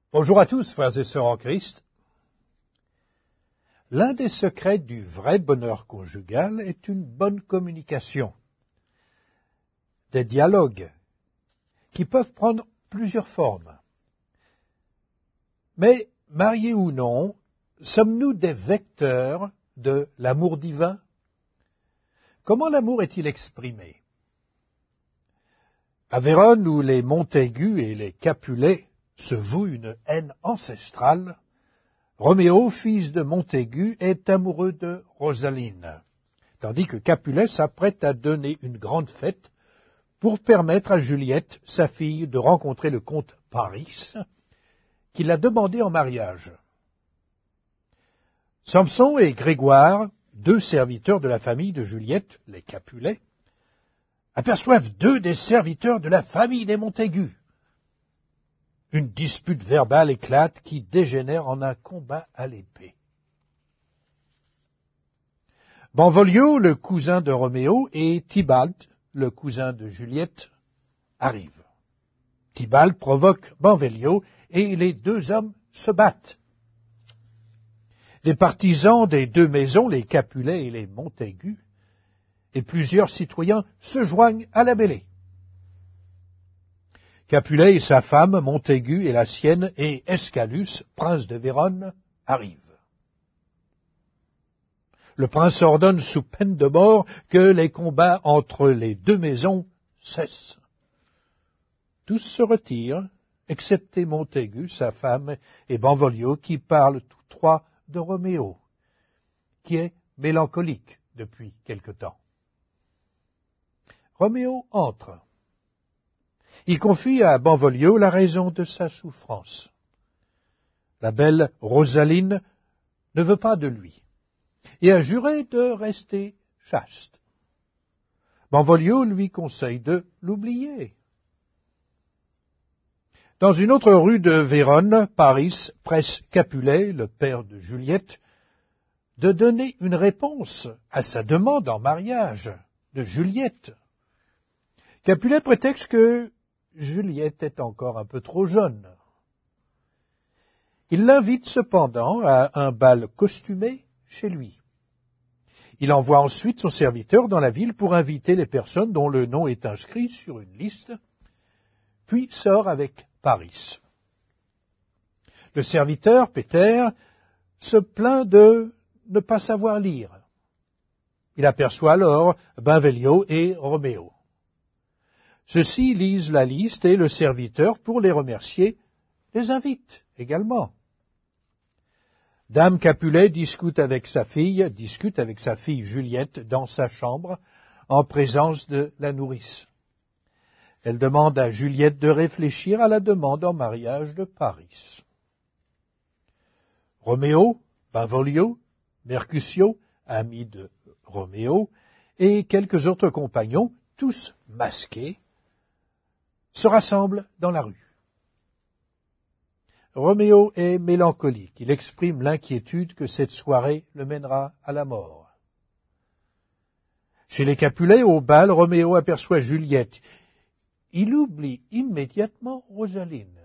Bonjour à tous, frères et sœurs en Christ. L'un des secrets du vrai bonheur conjugal est une bonne communication, des dialogues qui peuvent prendre plusieurs formes. Mais, mariés ou non, sommes-nous des vecteurs de l'amour divin? Comment l'amour est-il exprimé? À Vérone, où les Montaigu et les Capulet se vouent une haine ancestrale, Roméo, fils de Montaigu, est amoureux de Rosaline, tandis que Capulet s'apprête à donner une grande fête pour permettre à Juliette, sa fille, de rencontrer le comte Paris, qui l'a demandé en mariage. Samson et Grégoire, deux serviteurs de la famille de Juliette, les Capulet, aperçoivent deux des serviteurs de la famille des Montaigu. Une dispute verbale éclate qui dégénère en un combat à l'épée. Benvolio, le cousin de Roméo, et Tybalt, le cousin de Juliette, arrivent. Tybalt provoque Benvolio et les deux hommes se battent. Des partisans des deux maisons, les Capulet et les Montaigu, et plusieurs citoyens se joignent à la mêlée. Capulet et sa femme, Montaigu et la sienne, et Escalus, prince de Vérone, arrivent. Le prince ordonne sous peine de mort que les combats entre les deux maisons cessent. Tous se retirent, excepté Montaigu, sa femme, et Benvolio, qui parlent tous trois de Roméo, qui est mélancolique depuis quelque temps. Roméo entre. Il confie à Benvolio la raison de sa souffrance. La belle Rosaline ne veut pas de lui et a juré de rester chaste. Benvolio lui conseille de l'oublier. Dans une autre rue de Vérone, Paris presse Capulet, le père de Juliette, de donner une réponse à sa demande en mariage de Juliette. Capulet prétexte que Juliette est encore un peu trop jeune. Il l'invite cependant à un bal costumé chez lui. Il envoie ensuite son serviteur dans la ville pour inviter les personnes dont le nom est inscrit sur une liste, puis sort avec Paris. Le serviteur, Péter, se plaint de ne pas savoir lire. Il aperçoit alors Benvolio et Roméo. Ceux-ci lisent la liste et le serviteur, pour les remercier, les invite également. Dame Capulet discute avec sa fille Juliette dans sa chambre, en présence de la nourrice. Elle demande à Juliette de réfléchir à la demande en mariage de Paris. Roméo, Benvolio, Mercutio, ami de Roméo, et quelques autres compagnons, tous masqués, se rassemblent dans la rue. Roméo est mélancolique. Il exprime l'inquiétude que cette soirée le mènera à la mort. Chez les Capulet, au bal, Roméo aperçoit Juliette. Il oublie immédiatement Rosaline.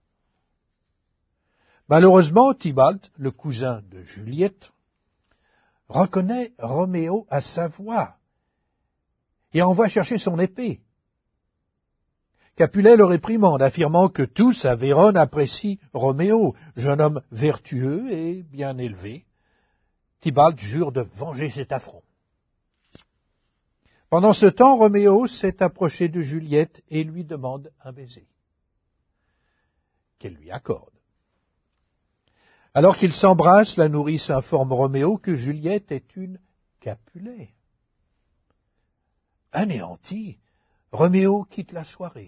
Malheureusement, Tybalt, le cousin de Juliette, reconnaît Roméo à sa voix et envoie chercher son épée. Capulet le réprimande, affirmant que tous à Vérone apprécient Roméo, jeune homme vertueux et bien élevé. Tybalt jure de venger cet affront. Pendant ce temps, Roméo s'est approché de Juliette et lui demande un baiser, qu'elle lui accorde. Alors qu'ils s'embrassent, la nourrice informe Roméo que Juliette est une Capulet. Anéanti, Roméo quitte la soirée.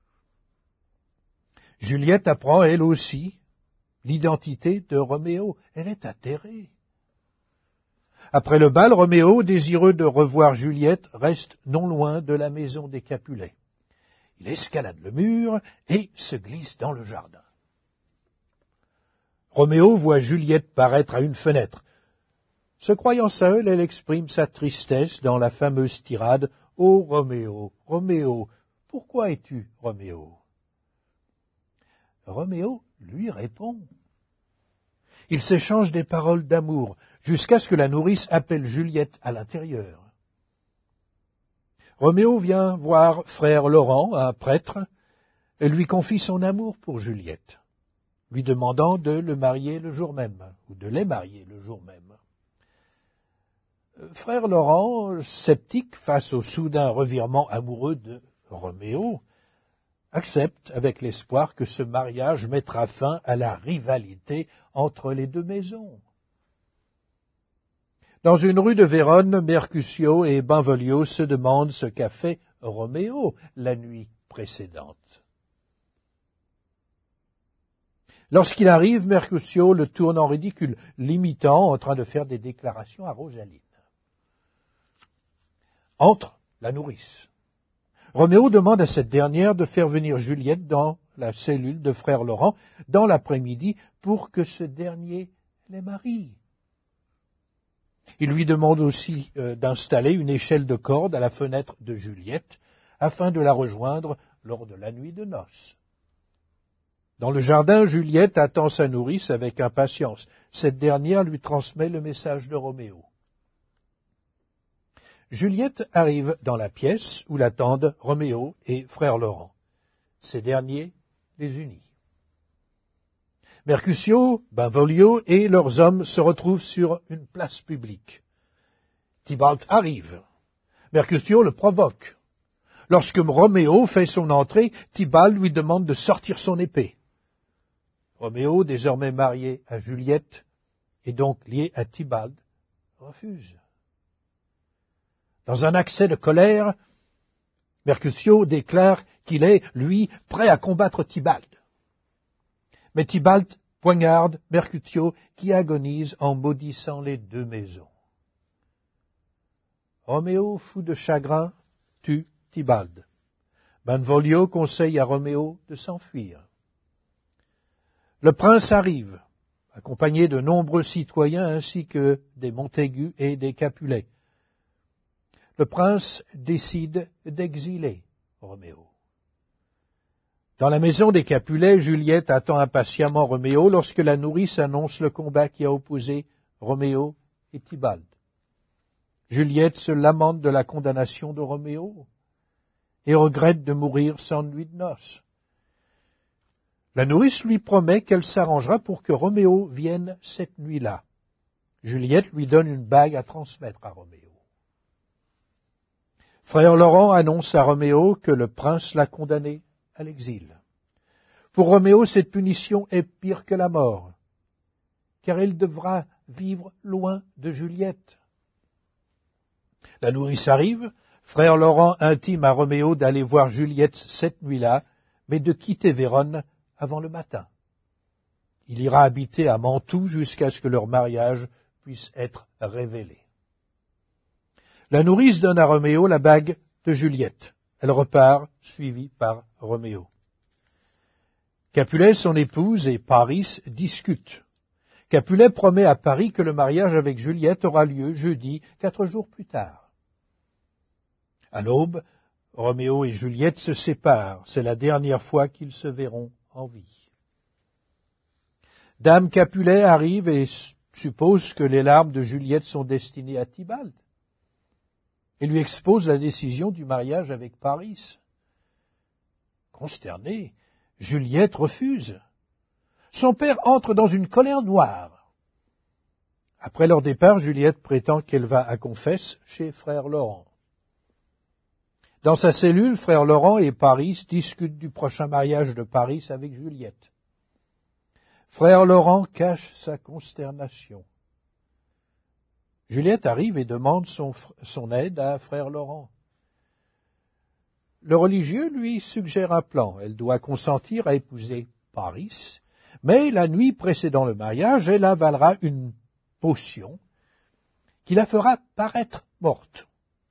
Juliette apprend, elle aussi, l'identité de Roméo. Elle est atterrée. Après le bal, Roméo, désireux de revoir Juliette, reste non loin de la maison des Capulet. Il escalade le mur et se glisse dans le jardin. Roméo voit Juliette paraître à une fenêtre. Se croyant seule, elle exprime sa tristesse dans la fameuse tirade « Ô Roméo, Roméo, pourquoi es-tu Roméo ?» Roméo lui répond. Ils s'échangent des paroles d'amour, jusqu'à ce que la nourrice appelle Juliette à l'intérieur. Roméo vient voir frère Laurent, un prêtre, et lui confie son amour pour Juliette, lui demandant de le marier le jour même, ou de les marier le jour même. Frère Laurent, sceptique face au soudain revirement amoureux de Roméo, accepte avec l'espoir que ce mariage mettra fin à la rivalité entre les deux maisons. Dans une rue de Vérone, Mercutio et Benvolio se demandent ce qu'a fait Roméo la nuit précédente. Lorsqu'il arrive, Mercutio le tourne en ridicule, l'imitant en train de faire des déclarations à Rosaline. Entre la nourrice. Roméo demande à cette dernière de faire venir Juliette dans la cellule de frère Laurent dans l'après-midi pour que ce dernier les marie. Il lui demande aussi d'installer une échelle de corde à la fenêtre de Juliette afin de la rejoindre lors de la nuit de noces. Dans le jardin, Juliette attend sa nourrice avec impatience. Cette dernière lui transmet le message de Roméo. Juliette arrive dans la pièce où l'attendent Roméo et frère Laurent. Ces derniers les unissent. Mercutio, Benvolio et leurs hommes se retrouvent sur une place publique. Tybalt arrive. Mercutio le provoque. Lorsque Roméo fait son entrée, Tybalt lui demande de sortir son épée. Roméo, désormais marié à Juliette et donc lié à Tybalt, refuse. Dans un accès de colère, Mercutio déclare qu'il est, lui, prêt à combattre Tybalt. Mais Tybalt poignarde Mercutio qui agonise en maudissant les deux maisons. Roméo, fou de chagrin, tue Tybalt. Benvolio conseille à Roméo de s'enfuir. Le prince arrive, accompagné de nombreux citoyens ainsi que des Montaigu et des Capulet. Le prince décide d'exiler Roméo. Dans la maison des Capulet, Juliette attend impatiemment Roméo lorsque la nourrice annonce le combat qui a opposé Roméo et Tybalt. Juliette se lamente de la condamnation de Roméo et regrette de mourir sans nuit de noces. La nourrice lui promet qu'elle s'arrangera pour que Roméo vienne cette nuit-là. Juliette lui donne une bague à transmettre à Roméo. Frère Laurent annonce à Roméo que le prince l'a condamné à l'exil. Pour Roméo, cette punition est pire que la mort, car il devra vivre loin de Juliette. La nourrice arrive, frère Laurent intime à Roméo d'aller voir Juliette cette nuit-là, mais de quitter Vérone avant le matin. Il ira habiter à Mantoue jusqu'à ce que leur mariage puisse être révélé. La nourrice donne à Roméo la bague de Juliette. Elle repart, suivie par Roméo. Capulet, son épouse, et Paris discutent. Capulet promet à Paris que le mariage avec Juliette aura lieu jeudi, 4 jours plus tard. À l'aube, Roméo et Juliette se séparent. C'est la dernière fois qu'ils se verront en vie. Dame Capulet arrive et suppose que les larmes de Juliette sont destinées à Tybalt et lui expose la décision du mariage avec Paris. Consternée, Juliette refuse. Son père entre dans une colère noire. Après leur départ, Juliette prétend qu'elle va à confesse chez frère Laurent. Dans sa cellule, frère Laurent et Paris discutent du prochain mariage de Paris avec Juliette. Frère Laurent cache sa consternation. Juliette arrive et demande son aide à frère Laurent. Le religieux lui suggère un plan. Elle doit consentir à épouser Paris, mais la nuit précédant le mariage, elle avalera une potion qui la fera paraître morte.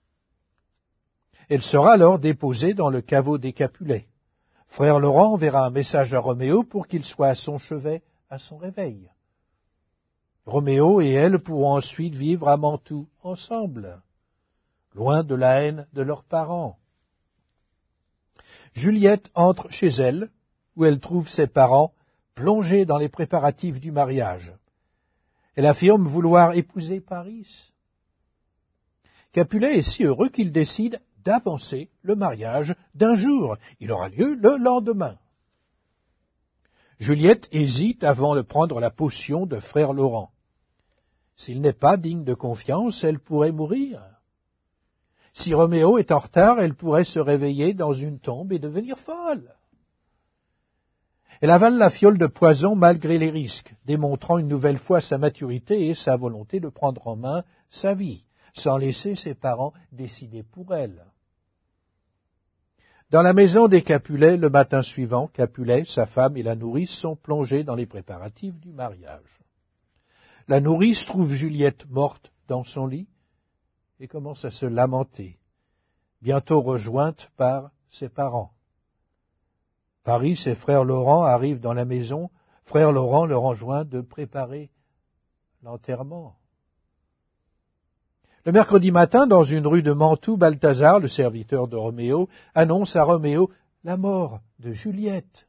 Elle sera alors déposée dans le caveau des Capulets. Frère Laurent enverra un message à Roméo pour qu'il soit à son chevet à son réveil. Roméo et elle pourront ensuite vivre à Mantoue ensemble, loin de la haine de leurs parents. Juliette entre chez elle, où elle trouve ses parents plongée dans les préparatifs du mariage. Elle affirme vouloir épouser Paris. Capulet est si heureux qu'il décide d'avancer le mariage d'un jour. Il aura lieu le lendemain. Juliette hésite avant de prendre la potion de frère Laurent. S'il n'est pas digne de confiance, elle pourrait mourir. Si Roméo est en retard, elle pourrait se réveiller dans une tombe et devenir folle. Elle avale la fiole de poison malgré les risques, démontrant une nouvelle fois sa maturité et sa volonté de prendre en main sa vie, sans laisser ses parents décider pour elle. Dans la maison des Capulet, le matin suivant, Capulet, sa femme et la nourrice sont plongés dans les préparatifs du mariage. La nourrice trouve Juliette morte dans son lit et commence à se lamenter, bientôt rejointe par ses parents. Paris et frère Laurent arrivent dans la maison. Frère Laurent leur enjoint de préparer l'enterrement. Le mercredi matin, dans une rue de Mantoue, Balthazar, le serviteur de Roméo, annonce à Roméo la mort de Juliette.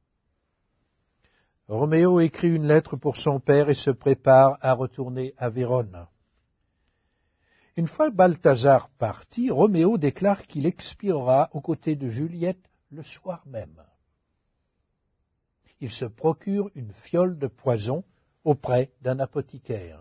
Roméo écrit une lettre pour son père et se prépare à retourner à Vérone. Une fois Balthazar parti, Roméo déclare qu'il expirera aux côtés de Juliette le soir même. Il se procure une fiole de poison auprès d'un apothicaire.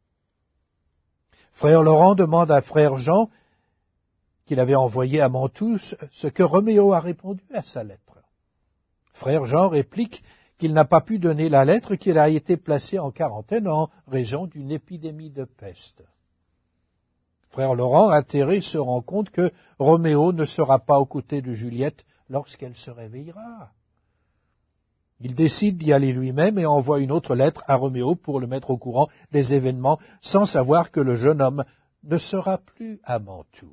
Frère Laurent demande à frère Jean, qu'il avait envoyé à Mantoue, ce que Roméo a répondu à sa lettre. Frère Jean réplique qu'il n'a pas pu donner la lettre, qu'il a été placé en quarantaine en raison d'une épidémie de peste. Frère Laurent, atterré, se rend compte que Roméo ne sera pas aux côtés de Juliette lorsqu'elle se réveillera. Il décide d'y aller lui-même et envoie une autre lettre à Roméo pour le mettre au courant des événements, sans savoir que le jeune homme ne sera plus à Mantoue.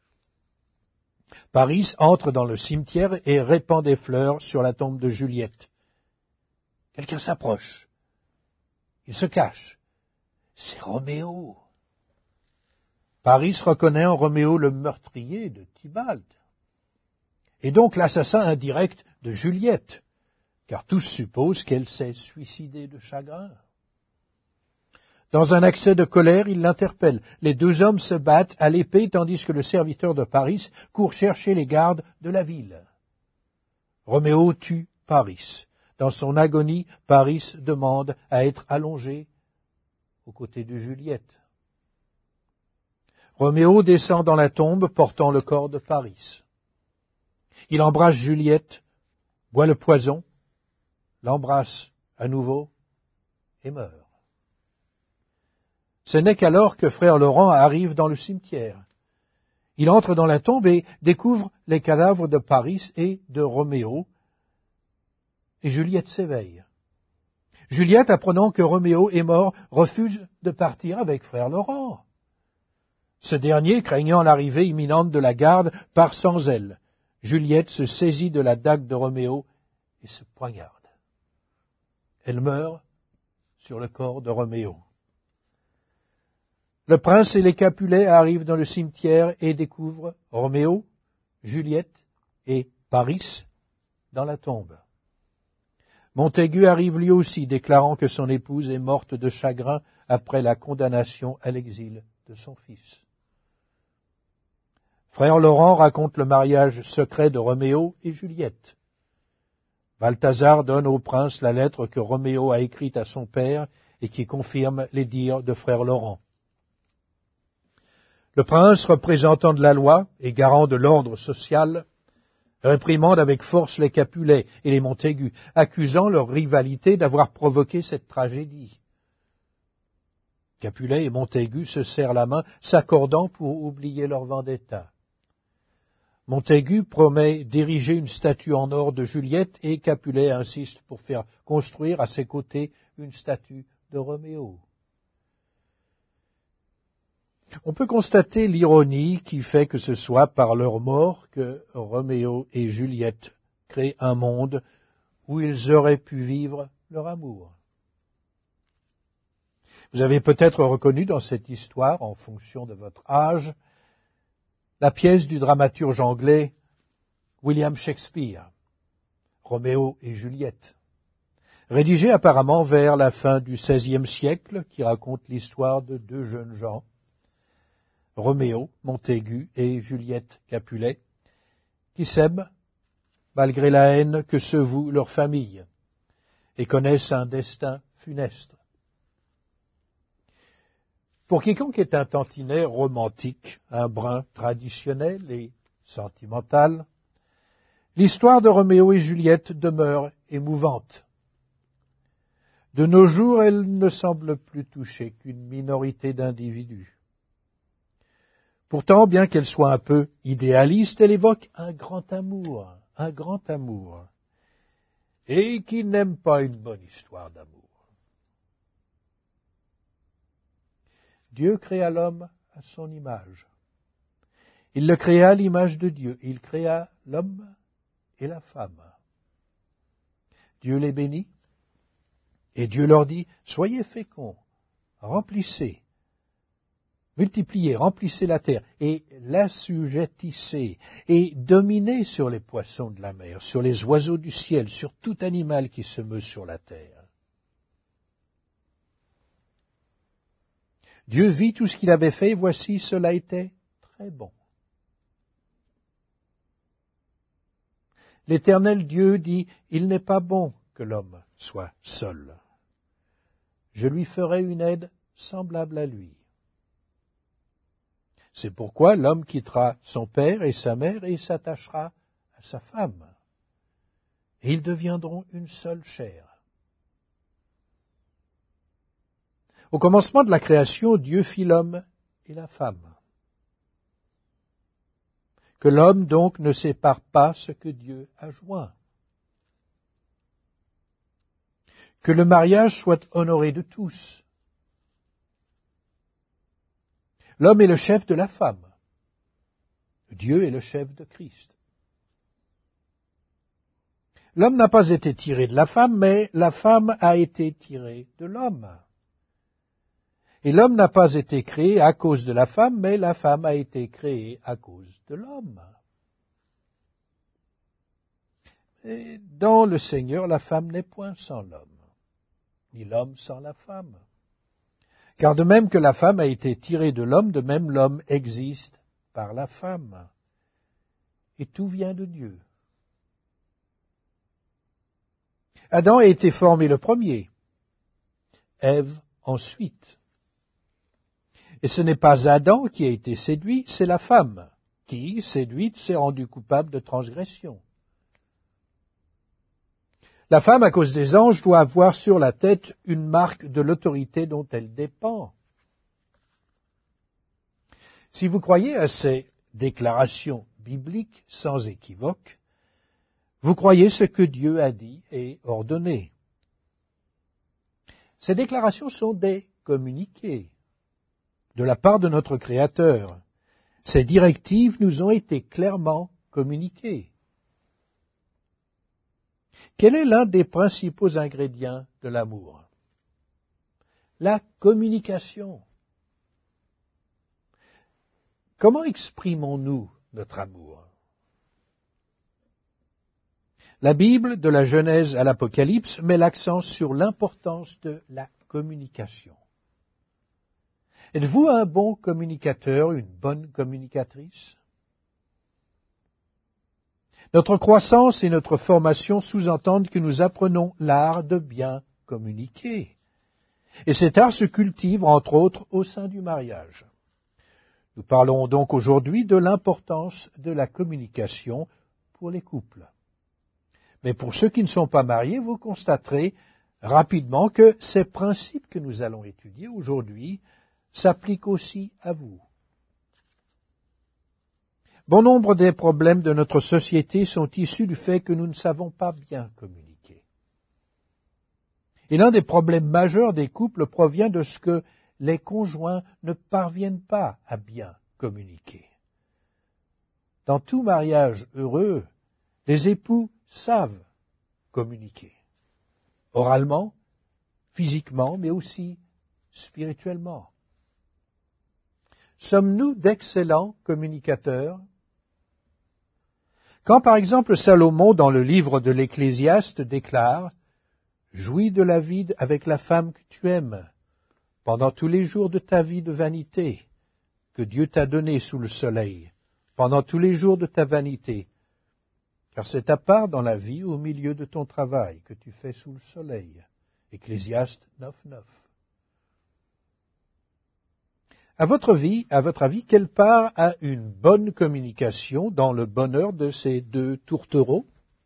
Paris entre dans le cimetière et répand des fleurs sur la tombe de Juliette. Quelqu'un s'approche. Il se cache. C'est Roméo. Paris reconnaît en Roméo le meurtrier de Tybalt, et donc l'assassin indirect de Juliette, car tous supposent qu'elle s'est suicidée de chagrin. Dans un accès de colère, il l'interpelle. Les deux hommes se battent à l'épée, tandis que le serviteur de Paris court chercher les gardes de la ville. Roméo tue Paris. Dans son agonie, Paris demande à être allongé aux côtés de Juliette. Roméo descend dans la tombe portant le corps de Paris. Il embrasse Juliette, boit le poison, l'embrasse à nouveau et meurt. Ce n'est qu'alors que frère Laurent arrive dans le cimetière. Il entre dans la tombe et découvre les cadavres de Paris et de Roméo, et Juliette s'éveille. Juliette, apprenant que Roméo est mort, refuse de partir avec frère Laurent. Ce dernier, craignant l'arrivée imminente de la garde, part sans elle. Juliette se saisit de la dague de Roméo et se poignarde. Elle meurt sur le corps de Roméo. Le prince et les Capulet arrivent dans le cimetière et découvrent Roméo, Juliette et Paris dans la tombe. Montaigu arrive lui aussi, déclarant que son épouse est morte de chagrin après la condamnation à l'exil de son fils. Frère Laurent raconte le mariage secret de Roméo et Juliette. Balthazar donne au prince la lettre que Roméo a écrite à son père et qui confirme les dires de frère Laurent. Le prince, représentant de la loi et garant de l'ordre social, réprimande avec force les Capulet et les Montaigu, accusant leur rivalité d'avoir provoqué cette tragédie. Capulet et Montaigu se serrent la main, s'accordant pour oublier leur vendetta. Montaigu promet d'ériger une statue en or de Juliette et Capulet insiste pour faire construire à ses côtés une statue de Roméo. On peut constater l'ironie qui fait que ce soit par leur mort que Roméo et Juliette créent un monde où ils auraient pu vivre leur amour. Vous avez peut-être reconnu dans cette histoire, en fonction de votre âge, la pièce du dramaturge anglais William Shakespeare, Roméo et Juliette. rédigé apparemment vers la fin du XVIe siècle, qui raconte l'histoire de deux jeunes gens, Roméo Montaigu et Juliette Capulet, qui s'aiment malgré la haine que se voue leur famille et connaissent un destin funeste. Pour quiconque est un tantinet romantique, un brin traditionnel et sentimental, l'histoire de Roméo et Juliette demeure émouvante. De nos jours, elle ne semble plus toucher qu'une minorité d'individus. Pourtant, bien qu'elle soit un peu idéaliste, elle évoque un grand amour, et qui n'aime pas une bonne histoire d'amour. Dieu créa l'homme à son image. Il le créa à l'image de Dieu. Il créa l'homme et la femme. Dieu les bénit, et Dieu leur dit, « Soyez féconds, remplissez, multipliez, remplissez la terre, et l'assujettissez, et dominez sur les poissons de la mer, sur les oiseaux du ciel, sur tout animal qui se meut sur la terre. » Dieu vit tout ce qu'il avait fait, et voici, cela était très bon. L'Éternel Dieu dit, « Il n'est pas bon que l'homme soit seul. Je lui ferai une aide semblable à lui. » C'est pourquoi l'homme quittera son père et sa mère et s'attachera à sa femme. Et ils deviendront une seule chair. Au commencement de la création, Dieu fit l'homme et la femme. Que l'homme donc ne sépare pas ce que Dieu a joint. Que le mariage soit honoré de tous. L'homme est le chef de la femme. Dieu est le chef de Christ. L'homme n'a pas été tiré de la femme, mais la femme a été tirée de l'homme. Et l'homme n'a pas été créé à cause de la femme, mais la femme a été créée à cause de l'homme. Et dans le Seigneur, la femme n'est point sans l'homme, ni l'homme sans la femme. Car de même que la femme a été tirée de l'homme, de même l'homme existe par la femme. Et tout vient de Dieu. Adam a été formé le premier, Ève ensuite. Et ce n'est pas Adam qui a été séduit, c'est la femme qui, séduite, s'est rendue coupable de transgression. La femme, à cause des anges, doit avoir sur la tête une marque de l'autorité dont elle dépend. Si vous croyez à ces déclarations bibliques sans équivoque, vous croyez ce que Dieu a dit et ordonné. Ces déclarations sont des communiqués de la part de notre Créateur. Ces directives nous ont été clairement communiquées. Quel est l'un des principaux ingrédients de l'amour? La communication. Comment exprimons-nous notre amour? La Bible, de la Genèse à l'Apocalypse, met l'accent sur l'importance de la communication. Êtes-vous un bon communicateur, une bonne communicatrice? Notre croissance et notre formation sous-entendent que nous apprenons l'art de bien communiquer. Et cet art se cultive, entre autres, au sein du mariage. Nous parlons donc aujourd'hui de l'importance de la communication pour les couples. Mais pour ceux qui ne sont pas mariés, vous constaterez rapidement que ces principes que nous allons étudier aujourd'hui s'appliquent aussi à vous. Bon nombre des problèmes de notre société sont issus du fait que nous ne savons pas bien communiquer. Et l'un des problèmes majeurs des couples provient de ce que les conjoints ne parviennent pas à bien communiquer. Dans tout mariage heureux, les époux savent communiquer, oralement, physiquement, mais aussi spirituellement. Sommes-nous d'excellents communicateurs? Quand, par exemple, Salomon, dans le livre de l'Ecclésiaste, déclare Jouis de la vie avec la femme que tu aimes, pendant tous les jours de ta vie de vanité, que Dieu t'a donné sous le soleil, pendant tous les jours de ta vanité, car c'est ta part dans la vie au milieu de ton travail que tu fais sous le soleil. Ecclésiaste 9.9. À votre avis, quelle part a une bonne communication dans le bonheur de ces deux tourtereaux?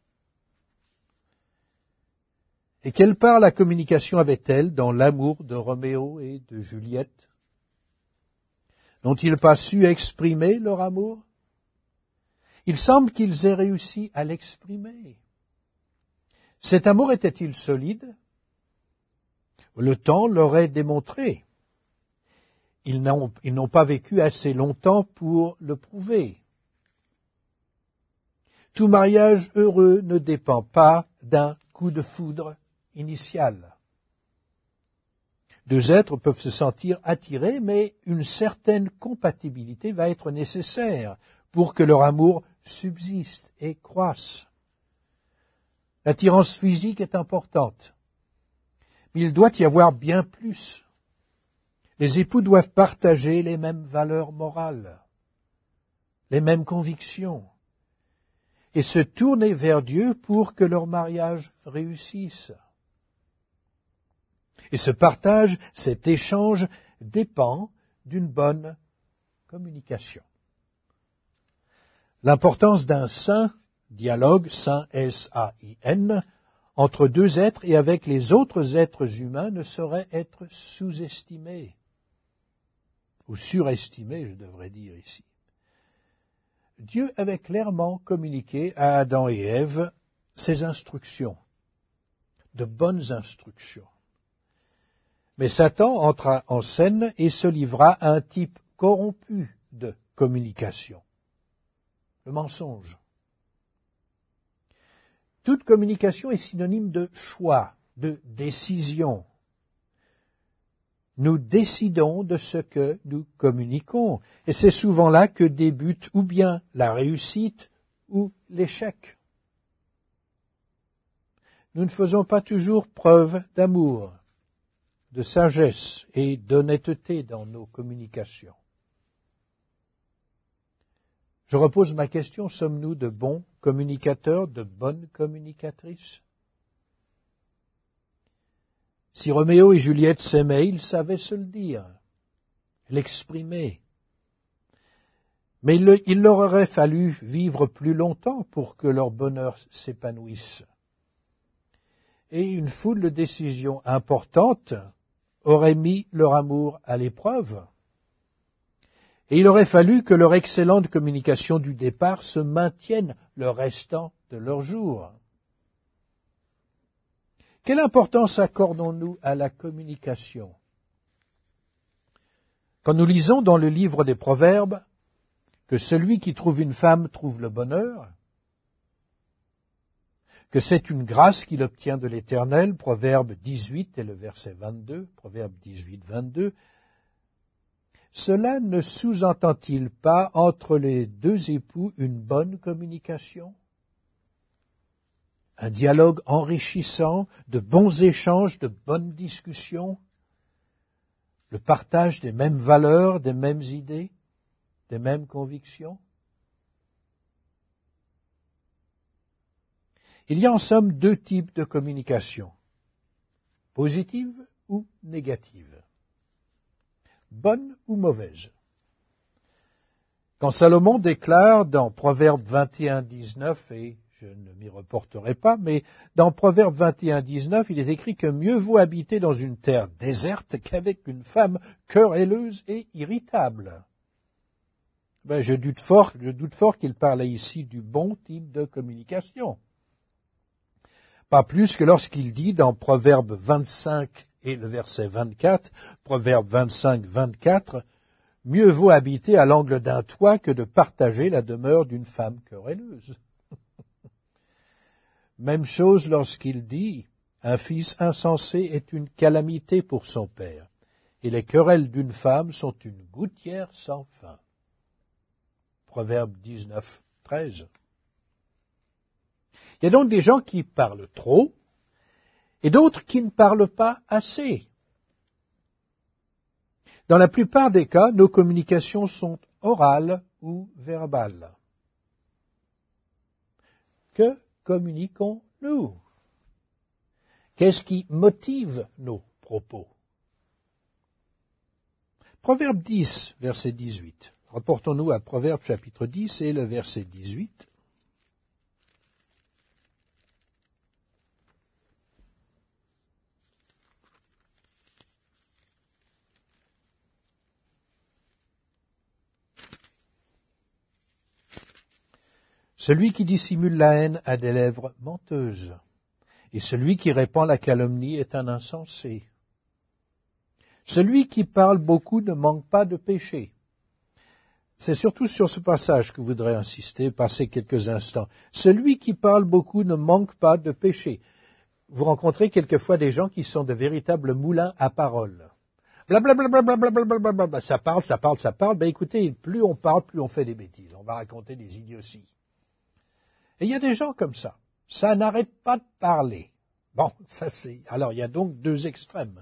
Et quelle part la communication avait-elle dans l'amour de Roméo et de Juliette? N'ont-ils pas su exprimer leur amour? Il semble qu'ils aient réussi à l'exprimer. Cet amour était-il solide? Le temps l'aurait démontré. Ils n'ont pas vécu assez longtemps pour le prouver. Tout mariage heureux ne dépend pas d'un coup de foudre initial. Deux êtres peuvent se sentir attirés, mais une certaine compatibilité va être nécessaire pour que leur amour subsiste et croisse. L'attirance physique est importante, mais il doit y avoir bien plus. Les époux doivent partager les mêmes valeurs morales, les mêmes convictions, et se tourner vers Dieu pour que leur mariage réussisse. Et ce partage, cet échange, dépend d'une bonne communication. L'importance d'un sain dialogue, sain S-A-I-N, entre deux êtres et avec les autres êtres humains ne saurait être sous-estimée, ou surestimée, je devrais dire ici. Dieu avait clairement communiqué à Adam et Ève ses instructions, de bonnes instructions. Mais Satan entra en scène et se livra à un type corrompu de communication, le mensonge. Toute communication est synonyme de choix, de décision. Nous décidons de ce que nous communiquons, et c'est souvent là que débute ou bien la réussite ou l'échec. Nous ne faisons pas toujours preuve d'amour, de sagesse et d'honnêteté dans nos communications. Je repose ma question, sommes-nous de bons communicateurs, de bonnes communicatrices? Si Roméo et Juliette s'aimaient, ils savaient se le dire, l'exprimer. Mais il leur aurait fallu vivre plus longtemps pour que leur bonheur s'épanouisse. Et une foule de décisions importantes aurait mis leur amour à l'épreuve. Et il aurait fallu que leur excellente communication du départ se maintienne le restant de leurs jours. Quelle importance accordons-nous à la communication? Quand nous lisons dans le livre des Proverbes que celui qui trouve une femme trouve le bonheur, que c'est une grâce qu'il obtient de l'Éternel, Proverbe 18 et le verset 22, Proverbe 18, 22, cela ne sous-entend-il pas entre les deux époux une bonne communication? Un dialogue enrichissant, de bons échanges, de bonnes discussions, le partage des mêmes valeurs, des mêmes idées, des mêmes convictions? Il y a en somme deux types de communication, positive ou négative, bonne ou mauvaise. Quand Salomon déclare dans Proverbe 21, 19, et je ne m'y reporterai pas, mais dans Proverbe 21, 19, il est écrit que mieux vaut habiter dans une terre déserte qu'avec une femme querelleuse et irritable. Je doute fort qu'il parle ici du bon type de communication. Pas plus que lorsqu'il dit dans Proverbe 25 et le verset 24, Proverbe 25, 24, « Mieux vaut habiter à l'angle d'un toit que de partager la demeure d'une femme querelleuse. » Même chose lorsqu'il dit « Un fils insensé est une calamité pour son père, et les querelles d'une femme sont une gouttière sans fin. » Proverbe 19, 13. Il y a donc des gens qui parlent trop et d'autres qui ne parlent pas assez. Dans la plupart des cas, nos communications sont orales ou verbales. Que communiquons-nous? Qu'est-ce qui motive nos propos? Proverbe 10, verset 18. Reportons-nous à Proverbe chapitre 10 et le verset 18. Celui qui dissimule la haine a des lèvres menteuses, et celui qui répand la calomnie est un insensé. Celui qui parle beaucoup ne manque pas de péché. C'est surtout sur ce passage que je voudrais insister, passer quelques instants. Celui qui parle beaucoup ne manque pas de péché. Vous rencontrez quelquefois des gens qui sont de véritables moulins à parole. Blablabla, ça parle. Ben écoutez, plus on parle, plus on fait des bêtises. On va raconter des idioties. Et il y a des gens comme ça. Ça n'arrête pas de parler. Bon, ça c'est... Alors il y a donc deux extrêmes.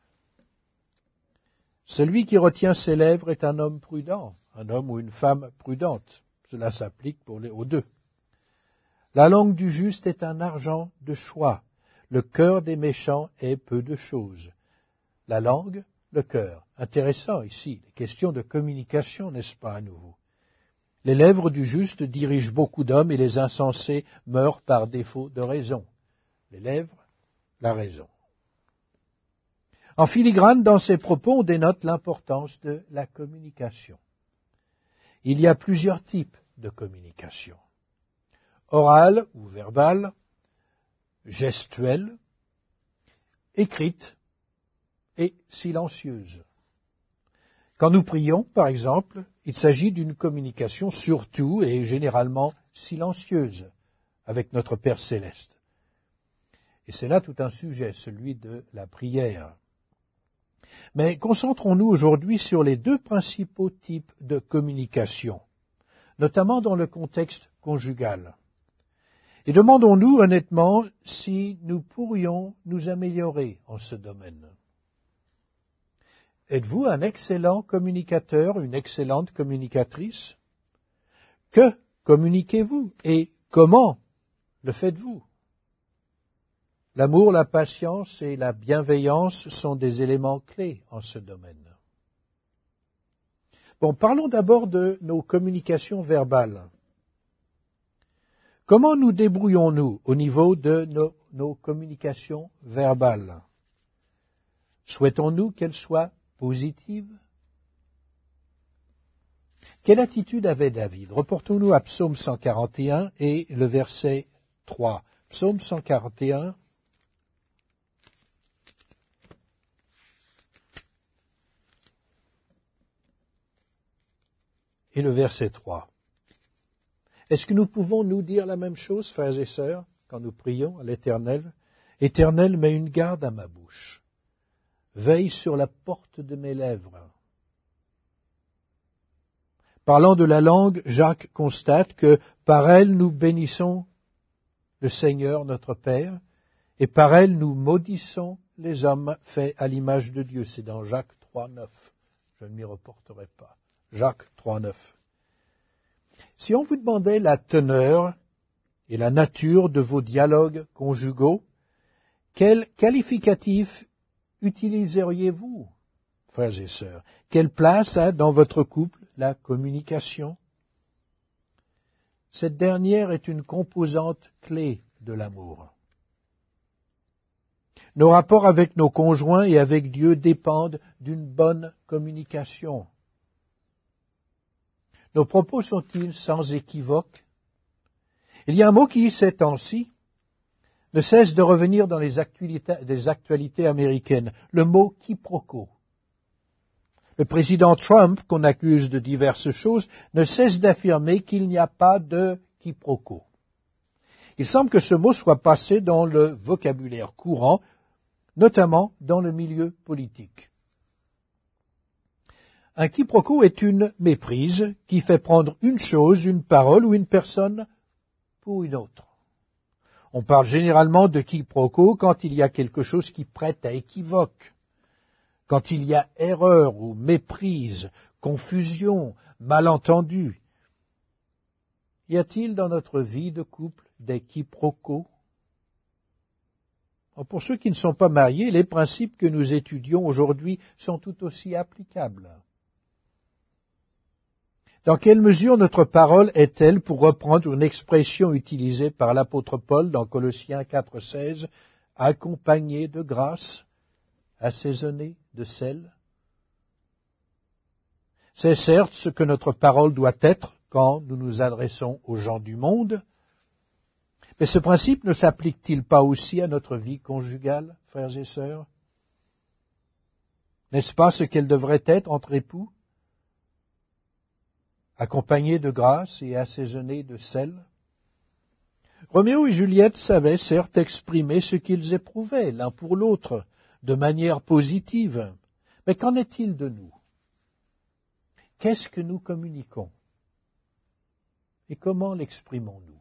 Celui qui retient ses lèvres est un homme prudent, un homme ou une femme prudente. Cela s'applique aux deux. La langue du juste est un argent de choix. Le cœur des méchants est peu de choses. La langue, le cœur. Intéressant ici, question de communication, n'est-ce pas, à nouveau? Les lèvres du juste dirigent beaucoup d'hommes et les insensés meurent par défaut de raison. Les lèvres, la raison. En filigrane, dans ces propos, on dénote l'importance de la communication. Il y a plusieurs types de communication. Orale ou verbale, gestuelle, écrite et silencieuse. Quand nous prions, par exemple, il s'agit d'une communication surtout et généralement silencieuse avec notre Père céleste. Et c'est là tout un sujet, celui de la prière. Mais concentrons-nous aujourd'hui sur les deux principaux types de communication, notamment dans le contexte conjugal. Et demandons-nous honnêtement si nous pourrions nous améliorer en ce domaine. Êtes-vous un excellent communicateur, une excellente communicatrice? Que communiquez-vous et comment le faites-vous? L'amour, la patience et la bienveillance sont des éléments clés en ce domaine. Bon, parlons d'abord de nos communications verbales. Comment nous débrouillons-nous au niveau de nos communications verbales? Souhaitons-nous qu'elles soient positives? Quelle attitude avait David? Reportons-nous à Psaume 141 et le verset 3. Psaume 141. Et le verset 3. Est-ce que nous pouvons nous dire la même chose, frères et sœurs, quand nous prions à l'Éternel? Éternel, mets une garde à ma bouche. Veille sur la porte de mes lèvres. Parlant de la langue, Jacques constate que par elle nous bénissons le Seigneur notre Père, et par elle nous maudissons les hommes faits à l'image de Dieu. C'est dans Jacques 3,9. Je ne m'y reporterai pas. Jacques 3,9. Si on vous demandait la teneur et la nature de vos dialogues conjugaux, quel qualificatif utiliseriez-vous, frères et sœurs? Quelle place a dans votre couple la communication? Cette dernière est une composante clé de l'amour. Nos rapports avec nos conjoints et avec Dieu dépendent d'une bonne communication. Nos propos sont-ils sans équivoque? Il y a un mot qui, ces temps-ci, ne cesse de revenir dans les actualités américaines, le mot quiproquo. Le président Trump, qu'on accuse de diverses choses, ne cesse d'affirmer qu'il n'y a pas de quiproquo. Il semble que ce mot soit passé dans le vocabulaire courant, notamment dans le milieu politique. Un quiproquo est une méprise qui fait prendre une chose, une parole ou une personne pour une autre. On parle généralement de quiproquo quand il y a quelque chose qui prête à équivoque, quand il y a erreur ou méprise, confusion, malentendu. Y a-t-il dans notre vie de couple des quiproquos? Pour ceux qui ne sont pas mariés, les principes que nous étudions aujourd'hui sont tout aussi applicables. Dans quelle mesure notre parole est-elle, pour reprendre une expression utilisée par l'apôtre Paul dans Colossiens 4,16, accompagnée de grâce, assaisonnée de sel? C'est certes ce que notre parole doit être quand nous nous adressons aux gens du monde, mais ce principe ne s'applique-t-il pas aussi à notre vie conjugale, frères et sœurs? N'est-ce pas ce qu'elle devrait être entre époux? Accompagnée de grâce et assaisonnée de sel? Roméo et Juliette savaient certes exprimer ce qu'ils éprouvaient l'un pour l'autre de manière positive, mais qu'en est-il de nous? Qu'est-ce que nous communiquons? Et comment l'exprimons-nous?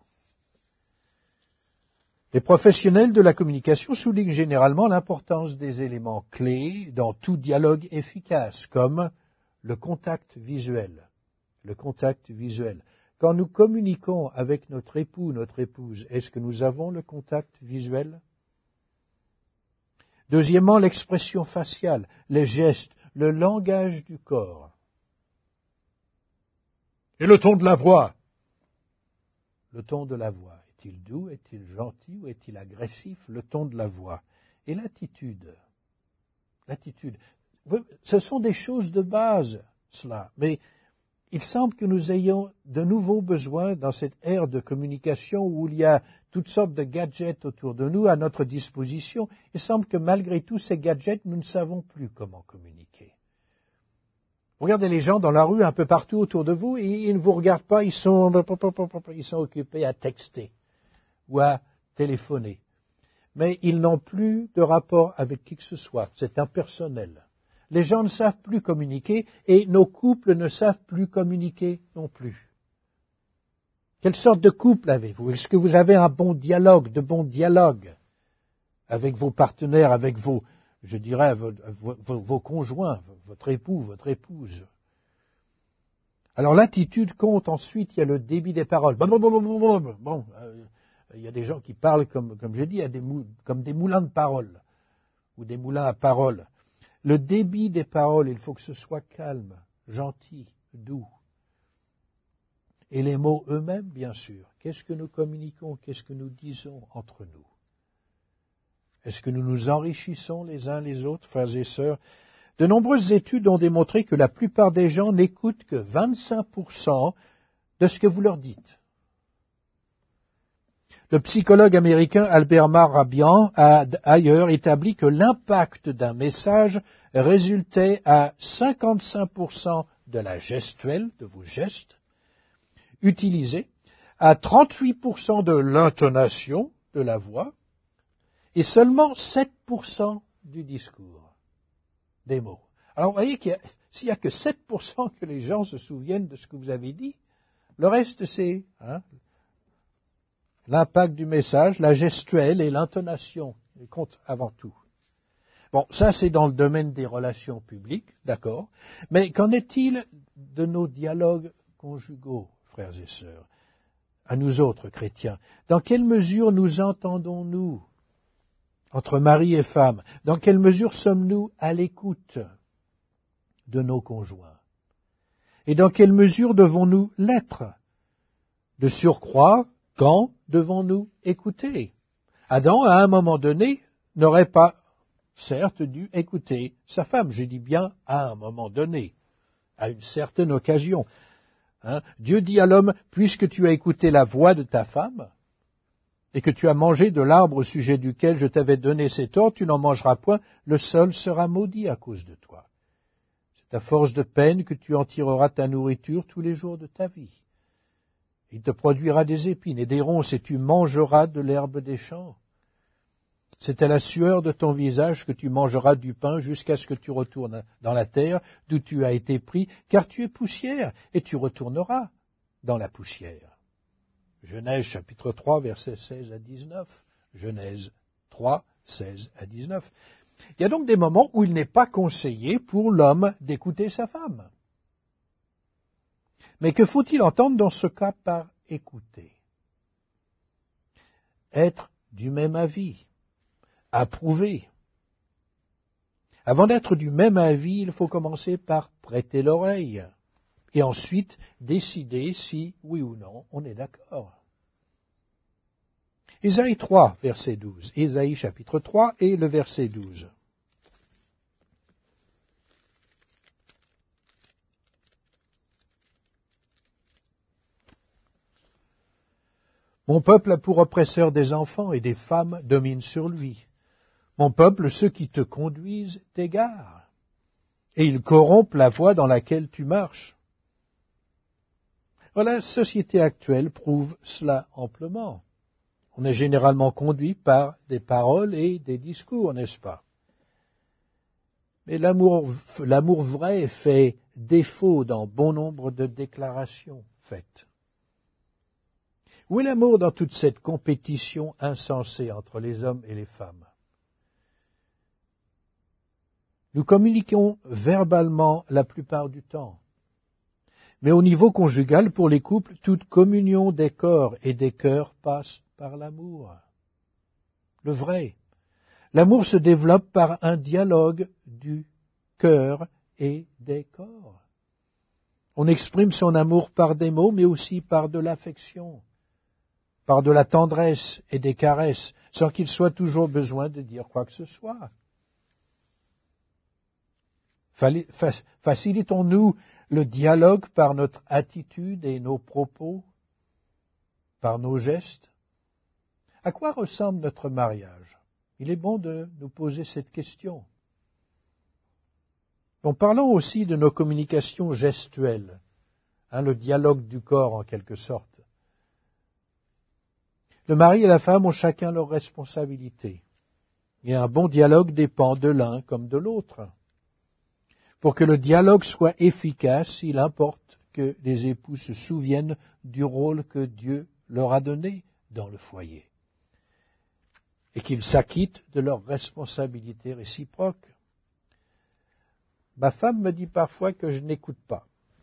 Les professionnels de la communication soulignent généralement l'importance des éléments clés dans tout dialogue efficace, comme le contact visuel. Le contact visuel. Quand nous communiquons avec notre époux, notre épouse, est-ce que nous avons le contact visuel? Deuxièmement, l'expression faciale, les gestes, le langage du corps. Et le ton de la voix. Le ton de la voix. Est-il doux, est-il gentil ou est-il agressif? Le ton de la voix. Et l'attitude. L'attitude. Ce sont des choses de base, cela. Mais il semble que nous ayons de nouveaux besoins dans cette ère de communication où il y a toutes sortes de gadgets autour de nous à notre disposition. Il semble que malgré tous ces gadgets, nous ne savons plus comment communiquer. Regardez les gens dans la rue un peu partout autour de vous et ils ne vous regardent pas, ils sont occupés à texter ou à téléphoner. Mais ils n'ont plus de rapport avec qui que ce soit, c'est impersonnel. Les gens ne savent plus communiquer et nos couples ne savent plus communiquer non plus. Quelle sorte de couple avez-vous? Est-ce que vous avez un bon dialogue, de bons dialogues avec vos partenaires, avec vos conjoints, votre époux, votre épouse? Alors l'attitude compte, ensuite il y a le débit des paroles. Il y a des gens qui parlent, comme je dis, comme des moulins de paroles, ou des moulins à paroles. Le débit des paroles, il faut que ce soit calme, gentil, doux. Et les mots eux-mêmes, bien sûr. Qu'est-ce que nous communiquons? Qu'est-ce que nous disons entre nous? Est-ce que nous nous enrichissons les uns les autres, frères et sœurs? De nombreuses études ont démontré que la plupart des gens n'écoutent que 25% de ce que vous leur dites. Le psychologue américain Albert Mehrabian a ailleurs établi que l'impact d'un message résultait à 55% de la gestuelle, de vos gestes, utilisés, à 38% de l'intonation de la voix, et seulement 7% du discours, des mots. Alors vous voyez s'il n'y a que 7% que les gens se souviennent de ce que vous avez dit, le reste c'est l'impact du message, la gestuelle et l'intonation, ils comptent avant tout. Bon, ça c'est dans le domaine des relations publiques, d'accord, mais qu'en est-il de nos dialogues conjugaux, frères et sœurs, à nous autres chrétiens? Dans quelle mesure nous entendons-nous entre mari et femme? Dans quelle mesure sommes-nous à l'écoute de nos conjoints? Et dans quelle mesure devons-nous l'être? De surcroît, quand devons-nous écouter? Adam, à un moment donné, n'aurait pas, certes, dû écouter sa femme. Je dis bien à un moment donné, à une certaine occasion. Dieu dit à l'homme, puisque tu as écouté la voix de ta femme, et que tu as mangé de l'arbre au sujet duquel je t'avais donné cet ordre, tu n'en mangeras point, le sol sera maudit à cause de toi. C'est à force de peine que tu en tireras ta nourriture tous les jours de ta vie. Il te produira des épines et des ronces, et tu mangeras de l'herbe des champs. C'est à la sueur de ton visage que tu mangeras du pain jusqu'à ce que tu retournes dans la terre d'où tu as été pris, car tu es poussière, et tu retourneras dans la poussière. Genèse chapitre 3, versets 16 à 19. Genèse 3, 16 à 19. Il y a donc des moments où il n'est pas conseillé pour l'homme d'écouter sa femme. Mais que faut-il entendre dans ce cas par écouter? Être du même avis, approuver. Avant d'être du même avis, il faut commencer par prêter l'oreille et ensuite décider si, oui ou non, on est d'accord. Ésaïe 3, verset 12. Ésaïe chapitre 3 et le verset 12. Mon peuple a pour oppresseur des enfants et des femmes dominent sur lui. Mon peuple, ceux qui te conduisent t'égarent, et ils corrompent la voie dans laquelle tu marches. La société actuelle prouve cela amplement. On est généralement conduit par des paroles et des discours, n'est-ce pas? Mais l'amour vrai fait défaut dans bon nombre de déclarations faites. Où est l'amour dans toute cette compétition insensée entre les hommes et les femmes? Nous communiquons verbalement la plupart du temps. Mais au niveau conjugal, pour les couples, toute communion des corps et des cœurs passe par l'amour. Le vrai. L'amour se développe par un dialogue du cœur et des corps. On exprime son amour par des mots, mais aussi par de l'affection, par de la tendresse et des caresses, sans qu'il soit toujours besoin de dire quoi que ce soit. Facilitons-nous le dialogue par notre attitude et nos propos, par nos gestes? À quoi ressemble notre mariage? Il est bon de nous poser cette question. Parlons aussi de nos communications gestuelles, le dialogue du corps en quelque sorte. Le mari et la femme ont chacun leurs responsabilités, et un bon dialogue dépend de l'un comme de l'autre. Pour que le dialogue soit efficace, il importe que les époux se souviennent du rôle que Dieu leur a donné dans le foyer et qu'ils s'acquittent de leurs responsabilités réciproques. Ma femme me dit parfois que je n'écoute pas.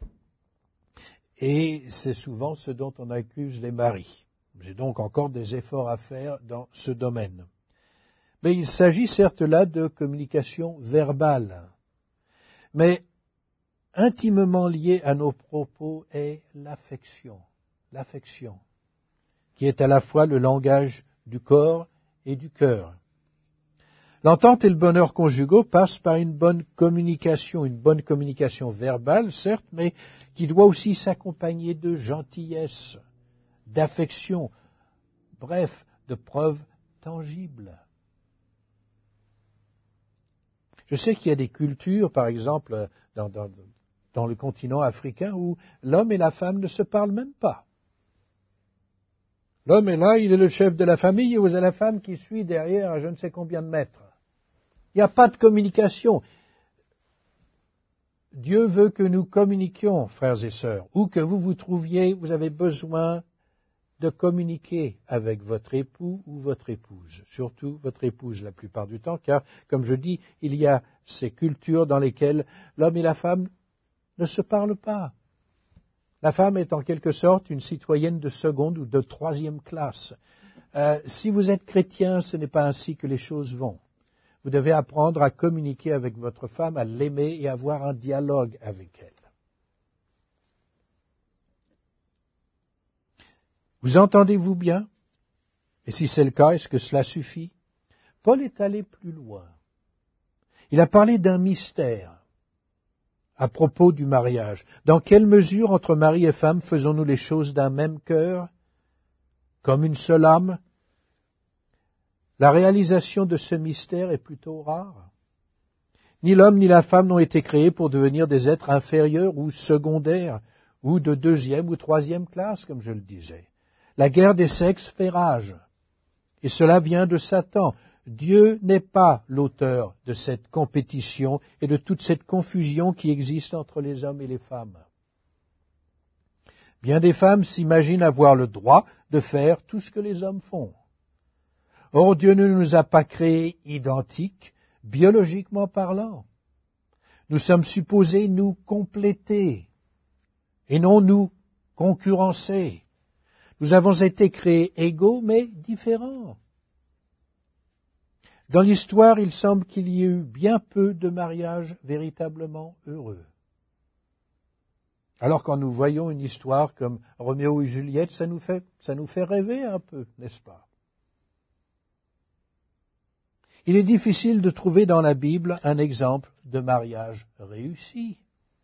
Et c'est souvent ce dont on accuse les maris. J'ai donc encore des efforts à faire dans ce domaine. Mais il s'agit certes là de communication verbale. Mais intimement liée à nos propos est l'affection, qui est à la fois le langage du corps et du cœur. L'entente et le bonheur conjugaux passent par une bonne communication verbale, certes, mais qui doit aussi s'accompagner de gentillesse, d'affection, bref, de preuves tangibles. Je sais qu'il y a des cultures, par exemple, dans le continent africain, où l'homme et la femme ne se parlent même pas. L'homme est là, il est le chef de la famille, et vous avez la femme qui suit derrière à je ne sais combien de mètres. Il n'y a pas de communication. Dieu veut que nous communiquions, frères et sœurs, où que vous vous trouviez, vous avez besoin de communiquer avec votre époux ou votre épouse, surtout votre épouse la plupart du temps, car, comme je dis, il y a ces cultures dans lesquelles l'homme et la femme ne se parlent pas. La femme est en quelque sorte une citoyenne de seconde ou de troisième classe. Si vous êtes chrétien, ce n'est pas ainsi que les choses vont. Vous devez apprendre à communiquer avec votre femme, à l'aimer et à avoir un dialogue avec elle. Vous entendez-vous bien? Et si c'est le cas, est-ce que cela suffit? Paul est allé plus loin. Il a parlé d'un mystère à propos du mariage. Dans quelle mesure, entre mari et femme, faisons-nous les choses d'un même cœur, comme une seule âme? La réalisation de ce mystère est plutôt rare. Ni l'homme ni la femme n'ont été créés pour devenir des êtres inférieurs ou secondaires, ou de deuxième ou troisième classe, comme je le disais. La guerre des sexes fait rage, et cela vient de Satan. Dieu n'est pas l'auteur de cette compétition et de toute cette confusion qui existe entre les hommes et les femmes. Bien des femmes s'imaginent avoir le droit de faire tout ce que les hommes font. Or, Dieu ne nous a pas créés identiques, biologiquement parlant. Nous sommes supposés nous compléter et non nous concurrencer. Nous avons été créés égaux mais différents. Dans l'histoire, il semble qu'il y ait eu bien peu de mariages véritablement heureux. Alors quand nous voyons une histoire comme Roméo et Juliette, ça nous fait rêver un peu, n'est-ce pas? Il est difficile de trouver dans la Bible un exemple de mariage réussi.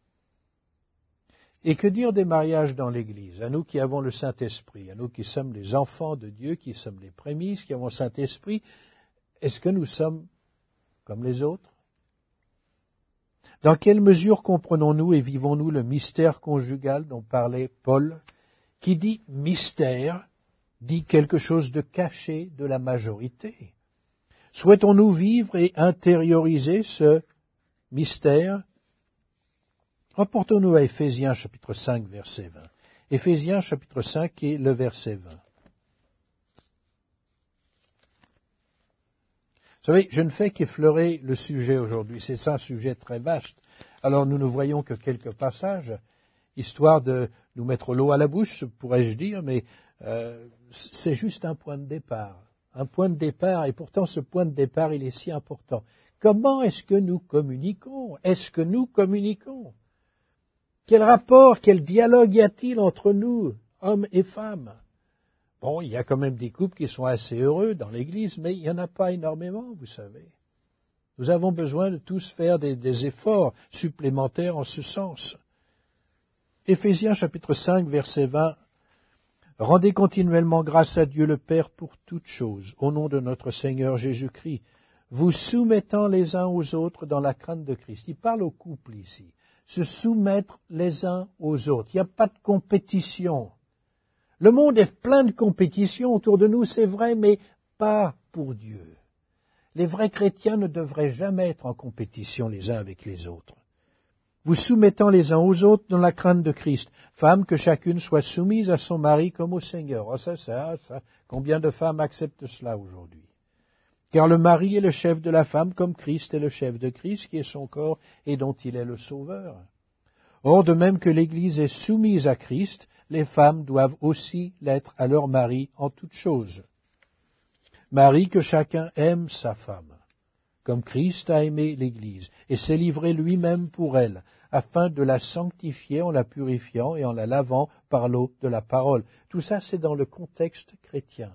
Et que dire des mariages dans l'Église? À nous qui avons le Saint-Esprit, à nous qui sommes les enfants de Dieu, qui sommes les prémices, qui avons le Saint-Esprit, est-ce que nous sommes comme les autres? Dans quelle mesure comprenons-nous et vivons-nous le mystère conjugal dont parlait Paul? Qui dit mystère, dit quelque chose de caché de la majorité. Souhaitons-nous vivre et intérioriser ce mystère? Rapportons-nous à Éphésiens chapitre 5, verset 20. Éphésiens chapitre 5 et le verset 20. Vous savez, je ne fais qu'effleurer le sujet aujourd'hui. C'est un sujet très vaste. Alors nous ne voyons que quelques passages, histoire de nous mettre l'eau à la bouche, pourrais-je dire, mais c'est juste un point de départ. Un point de départ, et pourtant ce point de départ, il est si important. Comment est-ce que nous communiquons? Est-ce que nous communiquons? Quel rapport, quel dialogue y a-t-il entre nous, hommes et femmes? Bon, il y a quand même des couples qui sont assez heureux dans l'Église, mais il n'y en a pas énormément, vous savez. Nous avons besoin de tous faire des efforts supplémentaires en ce sens. Éphésiens chapitre 5, verset 20. Rendez continuellement grâce à Dieu le Père pour toutes choses, au nom de notre Seigneur Jésus-Christ, vous soumettant les uns aux autres dans la crainte de Christ. Il parle au couple ici. Se soumettre les uns aux autres. Il n'y a pas de compétition. Le monde est plein de compétition autour de nous, c'est vrai, mais pas pour Dieu. Les vrais chrétiens ne devraient jamais être en compétition les uns avec les autres. Vous soumettant les uns aux autres dans la crainte de Christ. Femmes, que chacune soit soumise à son mari comme au Seigneur. Oh, ça. Combien de femmes acceptent cela aujourd'hui? Car le mari est le chef de la femme comme Christ est le chef de Christ, qui est son corps et dont il est le sauveur. Or, de même que l'Église est soumise à Christ, les femmes doivent aussi l'être à leur mari en toutes choses. Mari, que chacun aime sa femme, comme Christ a aimé l'Église, et s'est livré lui-même pour elle, afin de la sanctifier en la purifiant et en la lavant par l'eau de la parole. Tout ça, c'est dans le contexte chrétien.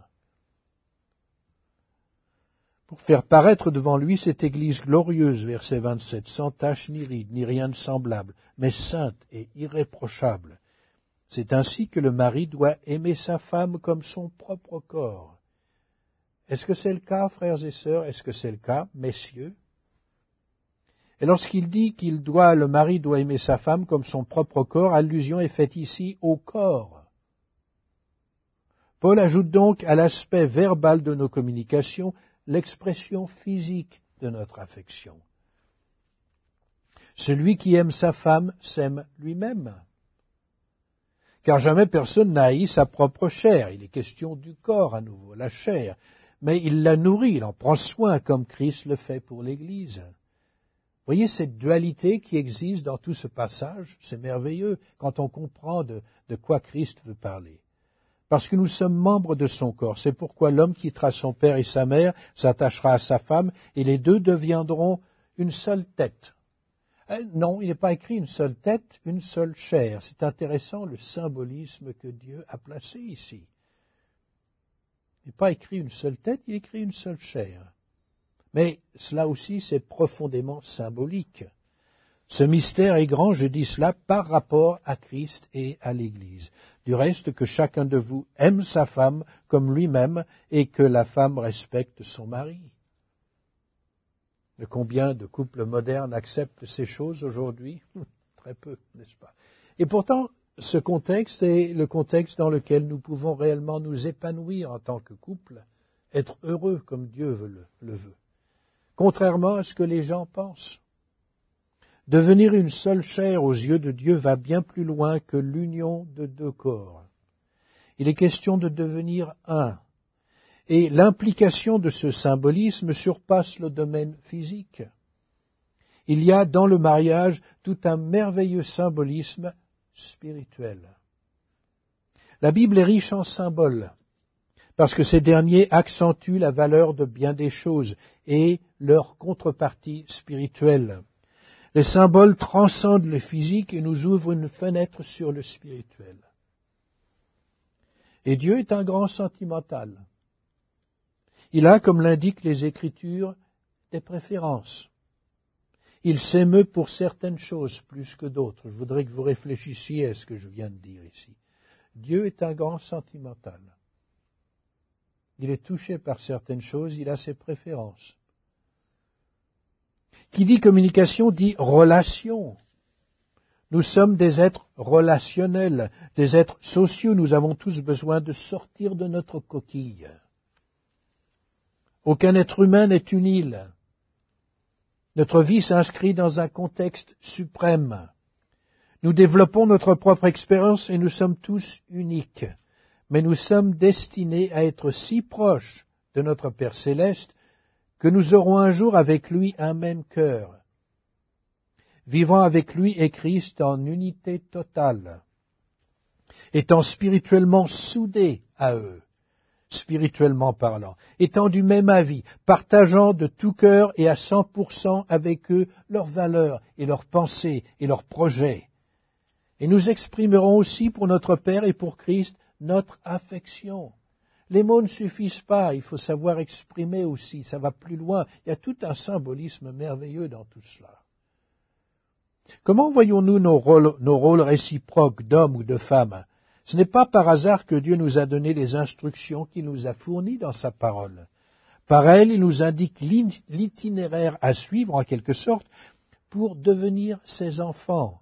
Pour faire paraître devant lui cette Église glorieuse, verset 27, sans tache ni ride, ni rien de semblable, mais sainte et irréprochable. C'est ainsi que le mari doit aimer sa femme comme son propre corps. Est-ce que c'est le cas, frères et sœurs? Est-ce que c'est le cas, messieurs? Et lorsqu'il dit le mari doit aimer sa femme comme son propre corps, allusion est faite ici au corps. Paul ajoute donc à l'aspect verbal de nos communications l'expression physique de notre affection. Celui qui aime sa femme s'aime lui-même. Car jamais personne n'a haï sa propre chair. Il est question du corps à nouveau, la chair. Mais il la nourrit, il en prend soin comme Christ le fait pour l'Église. Voyez cette dualité qui existe dans tout ce passage, c'est merveilleux quand on comprend de quoi Christ veut parler. Parce que nous sommes membres de son corps. C'est pourquoi l'homme quittera son père et sa mère, s'attachera à sa femme, et les deux deviendront une seule tête. Non, il n'est pas écrit une seule tête, une seule chair. C'est intéressant le symbolisme que Dieu a placé ici. Il n'est pas écrit une seule tête, il est écrit une seule chair. Mais cela aussi, c'est profondément symbolique. Ce mystère est grand, je dis cela, par rapport à Christ et à l'Église. Du reste, que chacun de vous aime sa femme comme lui-même et que la femme respecte son mari. Mais combien de couples modernes acceptent ces choses aujourd'hui? Très peu, n'est-ce pas? Et pourtant, ce contexte est le contexte dans lequel nous pouvons réellement nous épanouir en tant que couple, être heureux comme Dieu le veut. Contrairement à ce que les gens pensent. Devenir une seule chair aux yeux de Dieu va bien plus loin que l'union de deux corps. Il est question de devenir un. Et l'implication de ce symbolisme surpasse le domaine physique. Il y a dans le mariage tout un merveilleux symbolisme spirituel. La Bible est riche en symboles, parce que ces derniers accentuent la valeur de bien des choses et leur contrepartie spirituelle. Les symboles transcendent le physique et nous ouvrent une fenêtre sur le spirituel. Et Dieu est un grand sentimental. Il a, comme l'indiquent les Écritures, des préférences. Il s'émeut pour certaines choses plus que d'autres. Je voudrais que vous réfléchissiez à ce que je viens de dire ici. Dieu est un grand sentimental. Il est touché par certaines choses, il a ses préférences. Qui dit communication dit relation. Nous sommes des êtres relationnels, des êtres sociaux. Nous avons tous besoin de sortir de notre coquille. Aucun être humain n'est une île. Notre vie s'inscrit dans un contexte suprême. Nous développons notre propre expérience et nous sommes tous uniques. Mais nous sommes destinés à être si proches de notre Père céleste que nous aurons un jour avec lui un même cœur, vivant avec lui et Christ en unité totale, étant spirituellement soudés à eux, spirituellement parlant, étant du même avis, partageant de tout cœur et à 100% avec eux leurs valeurs et leurs pensées et leurs projets. Et nous exprimerons aussi pour notre Père et pour Christ notre affection. Les mots ne suffisent pas, il faut savoir exprimer aussi, ça va plus loin. Il y a tout un symbolisme merveilleux dans tout cela. Comment voyons-nous nos rôles réciproques d'hommes ou de femmes? Ce n'est pas par hasard que Dieu nous a donné les instructions qu'il nous a fournies dans sa parole. Par elles, il nous indique l'itinéraire à suivre, en quelque sorte, pour devenir ses enfants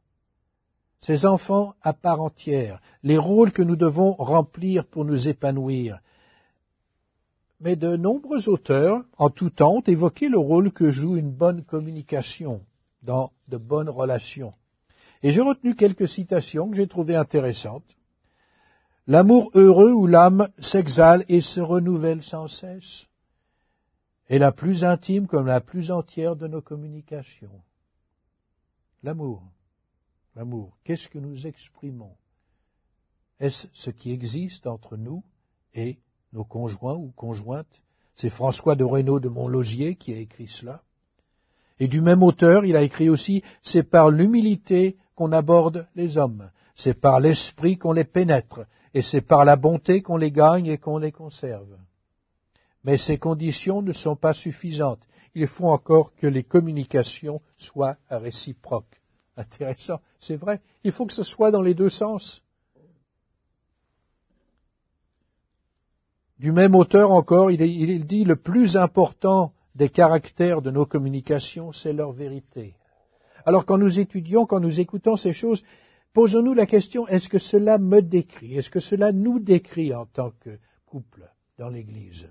à part entière, les rôles que nous devons remplir pour nous épanouir. Mais de nombreux auteurs, en tout temps, ont évoqué le rôle que joue une bonne communication dans de bonnes relations. Et j'ai retenu quelques citations que j'ai trouvées intéressantes. L'amour heureux où l'âme s'exale et se renouvelle sans cesse est la plus intime comme la plus entière de nos communications. L'amour. Qu'est-ce que nous exprimons? Est-ce ce qui existe entre nous et nos conjoints ou conjointes? C'est François de Reynaud de Montlogier qui a écrit cela. Et du même auteur, il a écrit aussi « C'est par l'humilité qu'on aborde les hommes, c'est par l'esprit qu'on les pénètre, et c'est par la bonté qu'on les gagne et qu'on les conserve. » Mais ces conditions ne sont pas suffisantes. Il faut encore que les communications soient réciproques. Intéressant, c'est vrai, il faut que ce soit dans les deux sens. Du même auteur encore, il dit le plus important des caractères de nos communications, c'est leur vérité. Alors quand nous étudions, quand nous écoutons ces choses, posons-nous la question, est-ce que cela me décrit? Est-ce que cela nous décrit en tant que couple dans l'Église?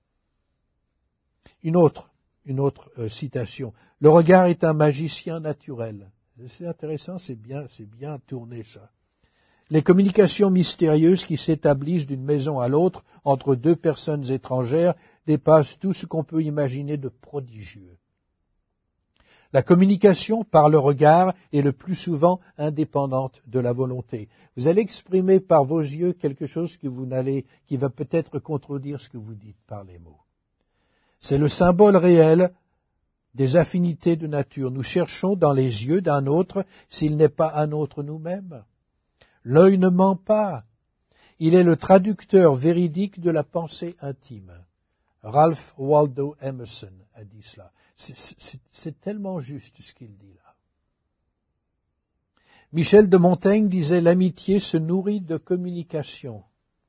Une autre citation. Le regard est un magicien naturel. C'est intéressant, c'est bien tourné ça. Les communications mystérieuses qui s'établissent d'une maison à l'autre entre deux personnes étrangères dépassent tout ce qu'on peut imaginer de prodigieux. La communication par le regard est le plus souvent indépendante de la volonté. Vous allez exprimer par vos yeux quelque chose qui va peut-être contredire ce que vous dites par les mots. C'est le symbole réel des affinités de nature. Nous cherchons dans les yeux d'un autre s'il n'est pas un autre nous-mêmes. L'œil ne ment pas. Il est le traducteur véridique de la pensée intime. Ralph Waldo Emerson a dit cela. C'est tellement juste ce qu'il dit là. Michel de Montaigne disait « L'amitié se nourrit de communication ».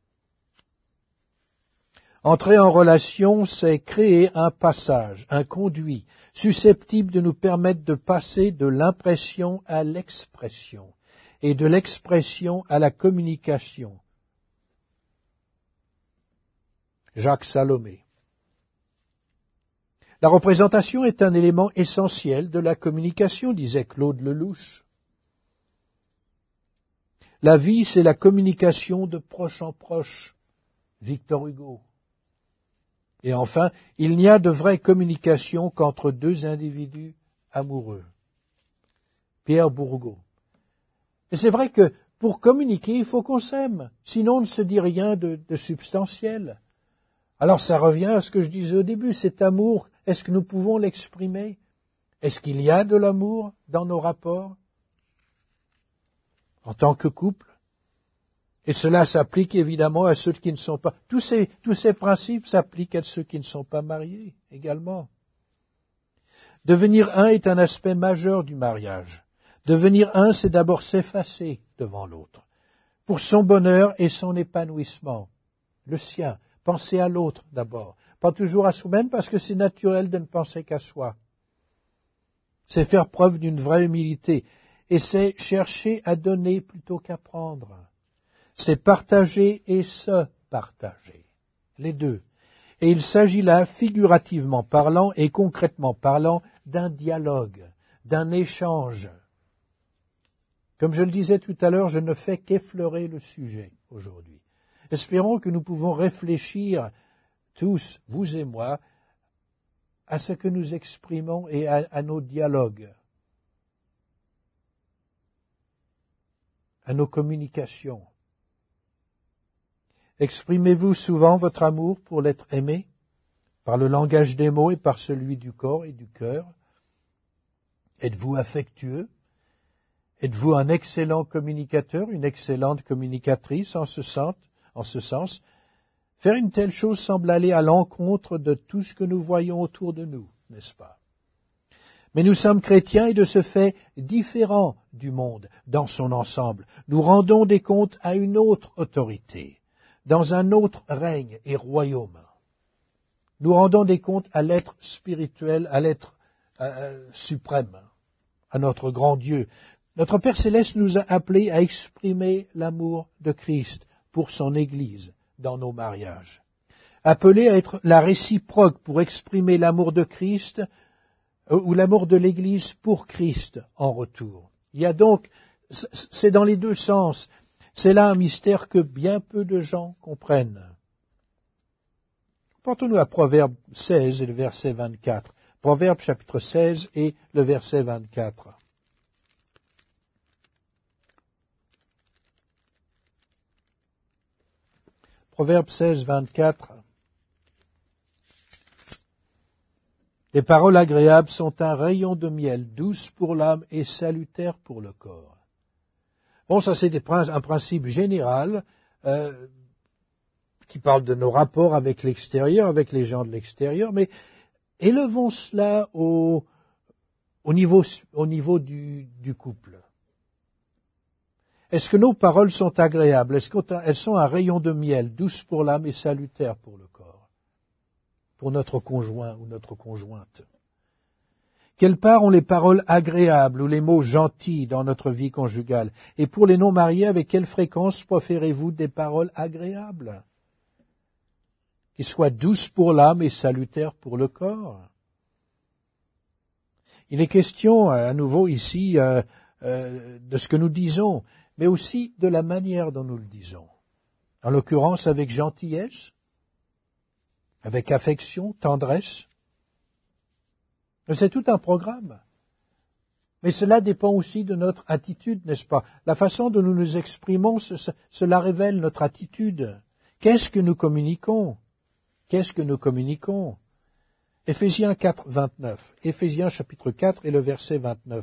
Entrer en relation, c'est créer un passage, un conduit, susceptible de nous permettre de passer de l'impression à l'expression, et de l'expression à la communication. Jacques Salomé. La représentation est un élément essentiel de la communication, disait Claude Lelouch. La vie, c'est la communication de proche en proche, Victor Hugo. Et enfin, il n'y a de vraie communication qu'entre deux individus amoureux. Pierre Bourgault. Et c'est vrai que pour communiquer, il faut qu'on s'aime, sinon on ne se dit rien de substantiel. Alors ça revient à ce que je disais au début, cet amour, est-ce que nous pouvons l'exprimer? Est-ce qu'il y a de l'amour dans nos rapports en tant que couple? Et cela s'applique évidemment à ceux qui ne sont pas... Tous ces principes s'appliquent à ceux qui ne sont pas mariés également. Devenir un est un aspect majeur du mariage. Devenir un, c'est d'abord s'effacer devant l'autre, pour son bonheur et son épanouissement, le sien. Penser à l'autre d'abord, pas toujours à soi-même parce que c'est naturel de ne penser qu'à soi. C'est faire preuve d'une vraie humilité et c'est chercher à donner plutôt qu'à prendre. C'est partager et se partager, les deux. Et il s'agit là, figurativement parlant et concrètement parlant, d'un dialogue, d'un échange. Comme je le disais tout à l'heure, je ne fais qu'effleurer le sujet aujourd'hui. Espérons que nous pouvons réfléchir tous, vous et moi, à ce que nous exprimons et à nos dialogues, à nos communications. Exprimez-vous souvent votre amour pour l'être aimé, par le langage des mots et par celui du corps et du cœur? Êtes-vous affectueux? Êtes-vous un excellent communicateur, une excellente communicatrice en ce sens? Faire une telle chose semble aller à l'encontre de tout ce que nous voyons autour de nous, n'est-ce pas? Mais nous sommes chrétiens et de ce fait différents du monde dans son ensemble. Nous rendons des comptes à une autre autorité, dans un autre règne et royaume. Nous rendons des comptes à l'être spirituel, à l'être suprême, à notre grand Dieu. Notre Père Céleste nous a appelés à exprimer l'amour de Christ pour son Église dans nos mariages. Appelés à être la réciproque pour exprimer l'amour de Christ ou l'amour de l'Église pour Christ en retour. Il y a donc, c'est dans les deux sens. C'est là un mystère que bien peu de gens comprennent. Portons-nous à Proverbe 16 et le verset 24. Proverbe chapitre 16 et le verset 24. Proverbe 16, 24. Les paroles agréables sont un rayon de miel, douce pour l'âme et salutaire pour le corps. Bon, ça c'est un principe général qui parle de nos rapports avec l'extérieur, avec les gens de l'extérieur, mais élevons cela au niveau du couple. Est-ce que nos paroles sont agréables? Est-ce qu'elles sont un rayon de miel, douce pour l'âme et salutaire pour le corps, pour notre conjoint ou notre conjointe? Quelle part ont les paroles agréables ou les mots gentils dans notre vie conjugale? Et pour les non-mariés, avec quelle fréquence proférez-vous des paroles agréables, qui soient douces pour l'âme et salutaires pour le corps? Il est question, à nouveau ici, de ce que nous disons, mais aussi de la manière dont nous le disons. En l'occurrence, avec gentillesse, avec affection, tendresse. C'est tout un programme. Mais cela dépend aussi de notre attitude, n'est-ce pas? La façon dont nous nous exprimons, cela révèle notre attitude. Qu'est-ce que nous communiquons? Qu'est-ce que nous communiquons? Éphésiens 4, 29. Éphésiens chapitre 4 et le verset 29.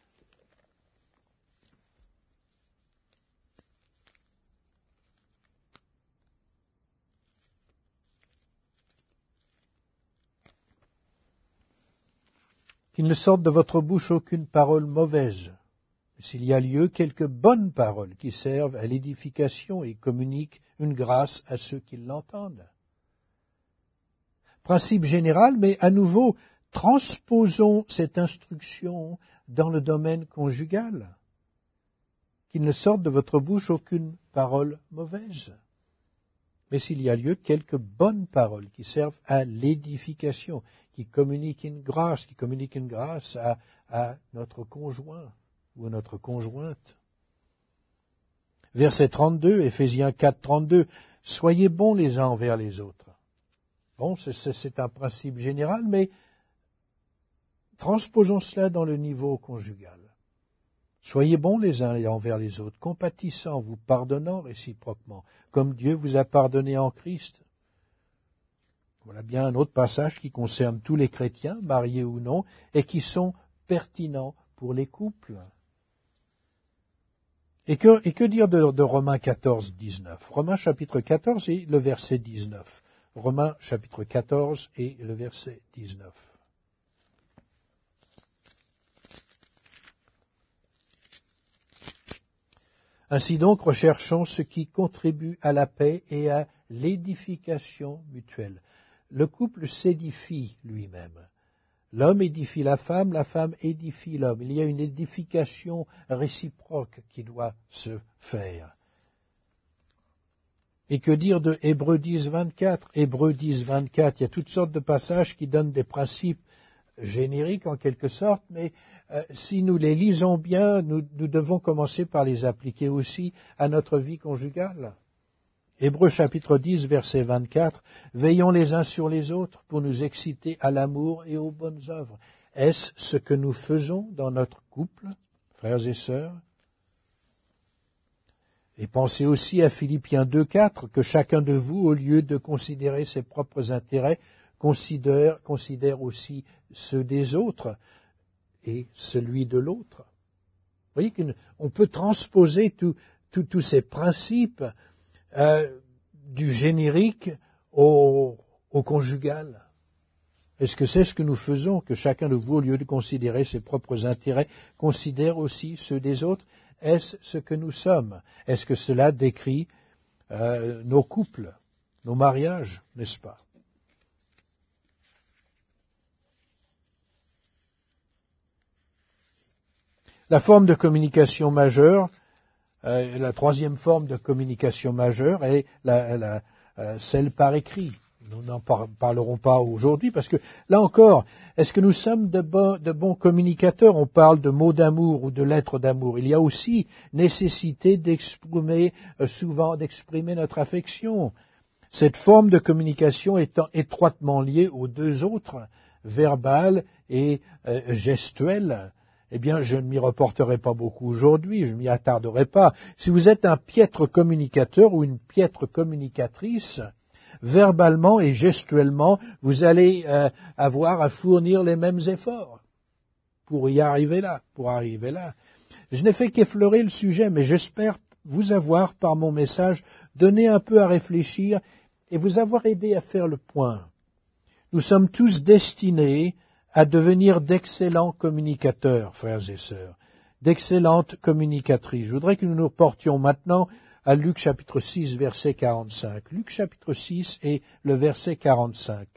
Qu'il ne sorte de votre bouche aucune parole mauvaise, mais s'il y a lieu, quelques bonnes paroles qui servent à l'édification et communiquent une grâce à ceux qui l'entendent. Principe général, mais à nouveau, transposons cette instruction dans le domaine conjugal. Qu'il ne sorte de votre bouche aucune parole mauvaise, mais s'il y a lieu, quelques bonnes paroles qui servent à l'édification, qui communiquent une grâce à notre conjoint ou à notre conjointe. Verset 32, Éphésiens 4, 32, soyez bons les uns envers les autres, Bon, c'est un principe général, mais transposons cela dans le niveau conjugal. Soyez bons les uns envers les autres, compatissants, vous pardonnant réciproquement, comme Dieu vous a pardonné en Christ. Voilà bien un autre passage qui concerne tous les chrétiens, mariés ou non, et qui sont pertinents pour les couples. Et que dire de Romains 14, 19 ? Romains chapitre 14 et le verset 19. Romains chapitre 14 et le verset 19. Ainsi donc, recherchons ce qui contribue à la paix et à l'édification mutuelle. Le couple s'édifie lui-même. L'homme édifie la femme édifie l'homme. Il y a une édification réciproque qui doit se faire. Et que dire de Hébreux 10, 24 ? Hébreux 10, 24, il y a toutes sortes de passages qui donnent des principes génériques en quelque sorte, mais si nous les lisons bien, nous devons commencer par les appliquer aussi à notre vie conjugale. Hébreux chapitre 10, verset 24, « Veillons les uns sur les autres pour nous exciter à l'amour et aux bonnes œuvres. » Est-ce ce que nous faisons dans notre couple, frères et sœurs ? Et pensez aussi à Philippiens 2, 4, que chacun de vous, au lieu de considérer ses propres intérêts, considère aussi ceux des autres et celui de l'autre. Vous voyez qu'on peut transposer tous ces principes du générique au conjugal. Est-ce que c'est ce que nous faisons, que chacun de vous, au lieu de considérer ses propres intérêts, considère aussi ceux des autres ? Est-ce ce que nous sommes ? Est-ce que cela décrit nos couples, nos mariages, n'est-ce pas ? La forme de communication majeure, la troisième forme de communication majeure est celle par écrit. Nous n'en parlerons pas aujourd'hui parce que, là encore, est-ce que nous sommes de bons communicateurs ? On parle de mots d'amour ou de lettres d'amour. Il y a aussi nécessité d'exprimer notre affection. Cette forme de communication étant étroitement liée aux deux autres, verbale et gestuelle. Eh bien, je ne m'y reporterai pas beaucoup aujourd'hui, je ne m'y attarderai pas. Si vous êtes un piètre communicateur ou une piètre communicatrice, verbalement et gestuellement, vous allez avoir à fournir les mêmes efforts pour arriver là. Je n'ai fait qu'effleurer le sujet, mais j'espère vous avoir, par mon message, donné un peu à réfléchir et vous avoir aidé à faire le point. Nous sommes tous destinés à devenir d'excellents communicateurs, frères et sœurs, d'excellentes communicatrices. Je voudrais que nous nous portions maintenant à Luc chapitre 6, verset 45. Luc chapitre 6 et le verset 45.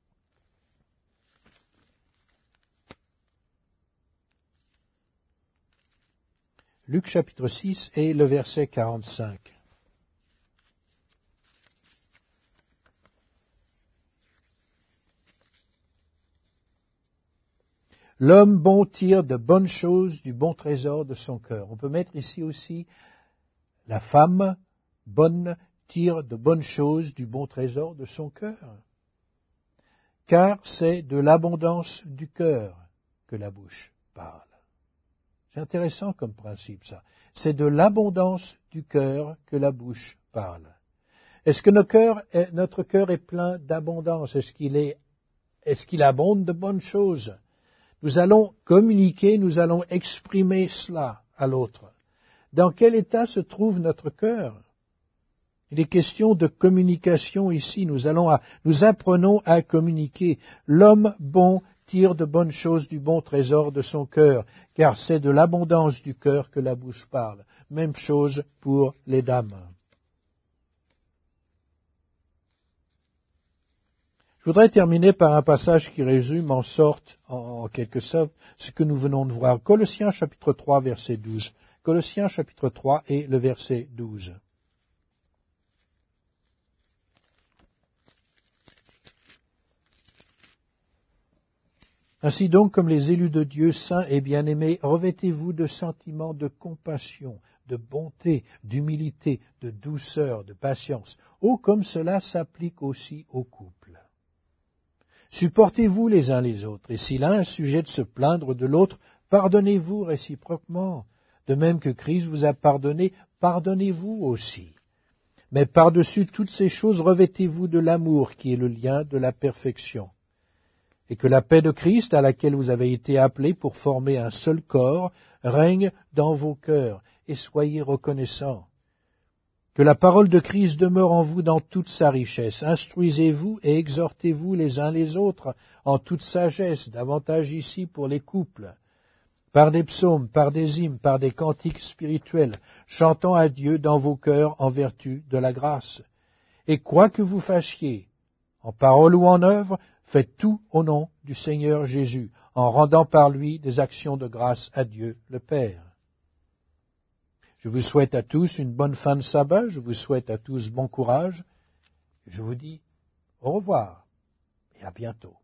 Luc chapitre 6 et le verset 45. L'homme bon tire de bonnes choses du bon trésor de son cœur. On peut mettre ici aussi la femme bonne tire de bonnes choses du bon trésor de son cœur. Car c'est de l'abondance du cœur que la bouche parle. C'est intéressant comme principe ça. C'est de l'abondance du cœur que la bouche parle. Est-ce que notre cœur est plein d'abondance? Est-ce qu'il abonde de bonnes choses? Nous allons communiquer, nous allons exprimer cela à l'autre. Dans quel état se trouve notre cœur? Il est question de communication ici. Nous apprenons à communiquer. L'homme bon tire de bonnes choses du bon trésor de son cœur, car c'est de l'abondance du cœur que la bouche parle. Même chose pour les dames. Je voudrais terminer par un passage qui résume en quelque sorte ce que nous venons de voir. Colossiens chapitre 3, verset 12. Colossiens chapitre 3 et le verset 12. Ainsi donc, comme les élus de Dieu, saints et bien-aimés, revêtez-vous de sentiments de compassion, de bonté, d'humilité, de douceur, de patience. Oh, comme cela s'applique aussi au couple. Supportez-vous les uns les autres, et si l'un a sujet de se plaindre de l'autre, pardonnez-vous réciproquement. De même que Christ vous a pardonné, pardonnez-vous aussi. Mais par-dessus toutes ces choses, revêtez-vous de l'amour qui est le lien de la perfection. Et que la paix de Christ, à laquelle vous avez été appelés pour former un seul corps, règne dans vos cœurs, et soyez reconnaissants. Que la parole de Christ demeure en vous dans toute sa richesse. Instruisez-vous et exhortez-vous les uns les autres en toute sagesse, davantage ici pour les couples, par des psaumes, par des hymnes, par des cantiques spirituels, chantant à Dieu dans vos cœurs en vertu de la grâce. Et quoi que vous fassiez, en parole ou en œuvre, faites tout au nom du Seigneur Jésus, en rendant par lui des actions de grâce à Dieu le Père. Je vous souhaite à tous une bonne fin de sabbat, je vous souhaite à tous bon courage. Je vous dis au revoir et à bientôt.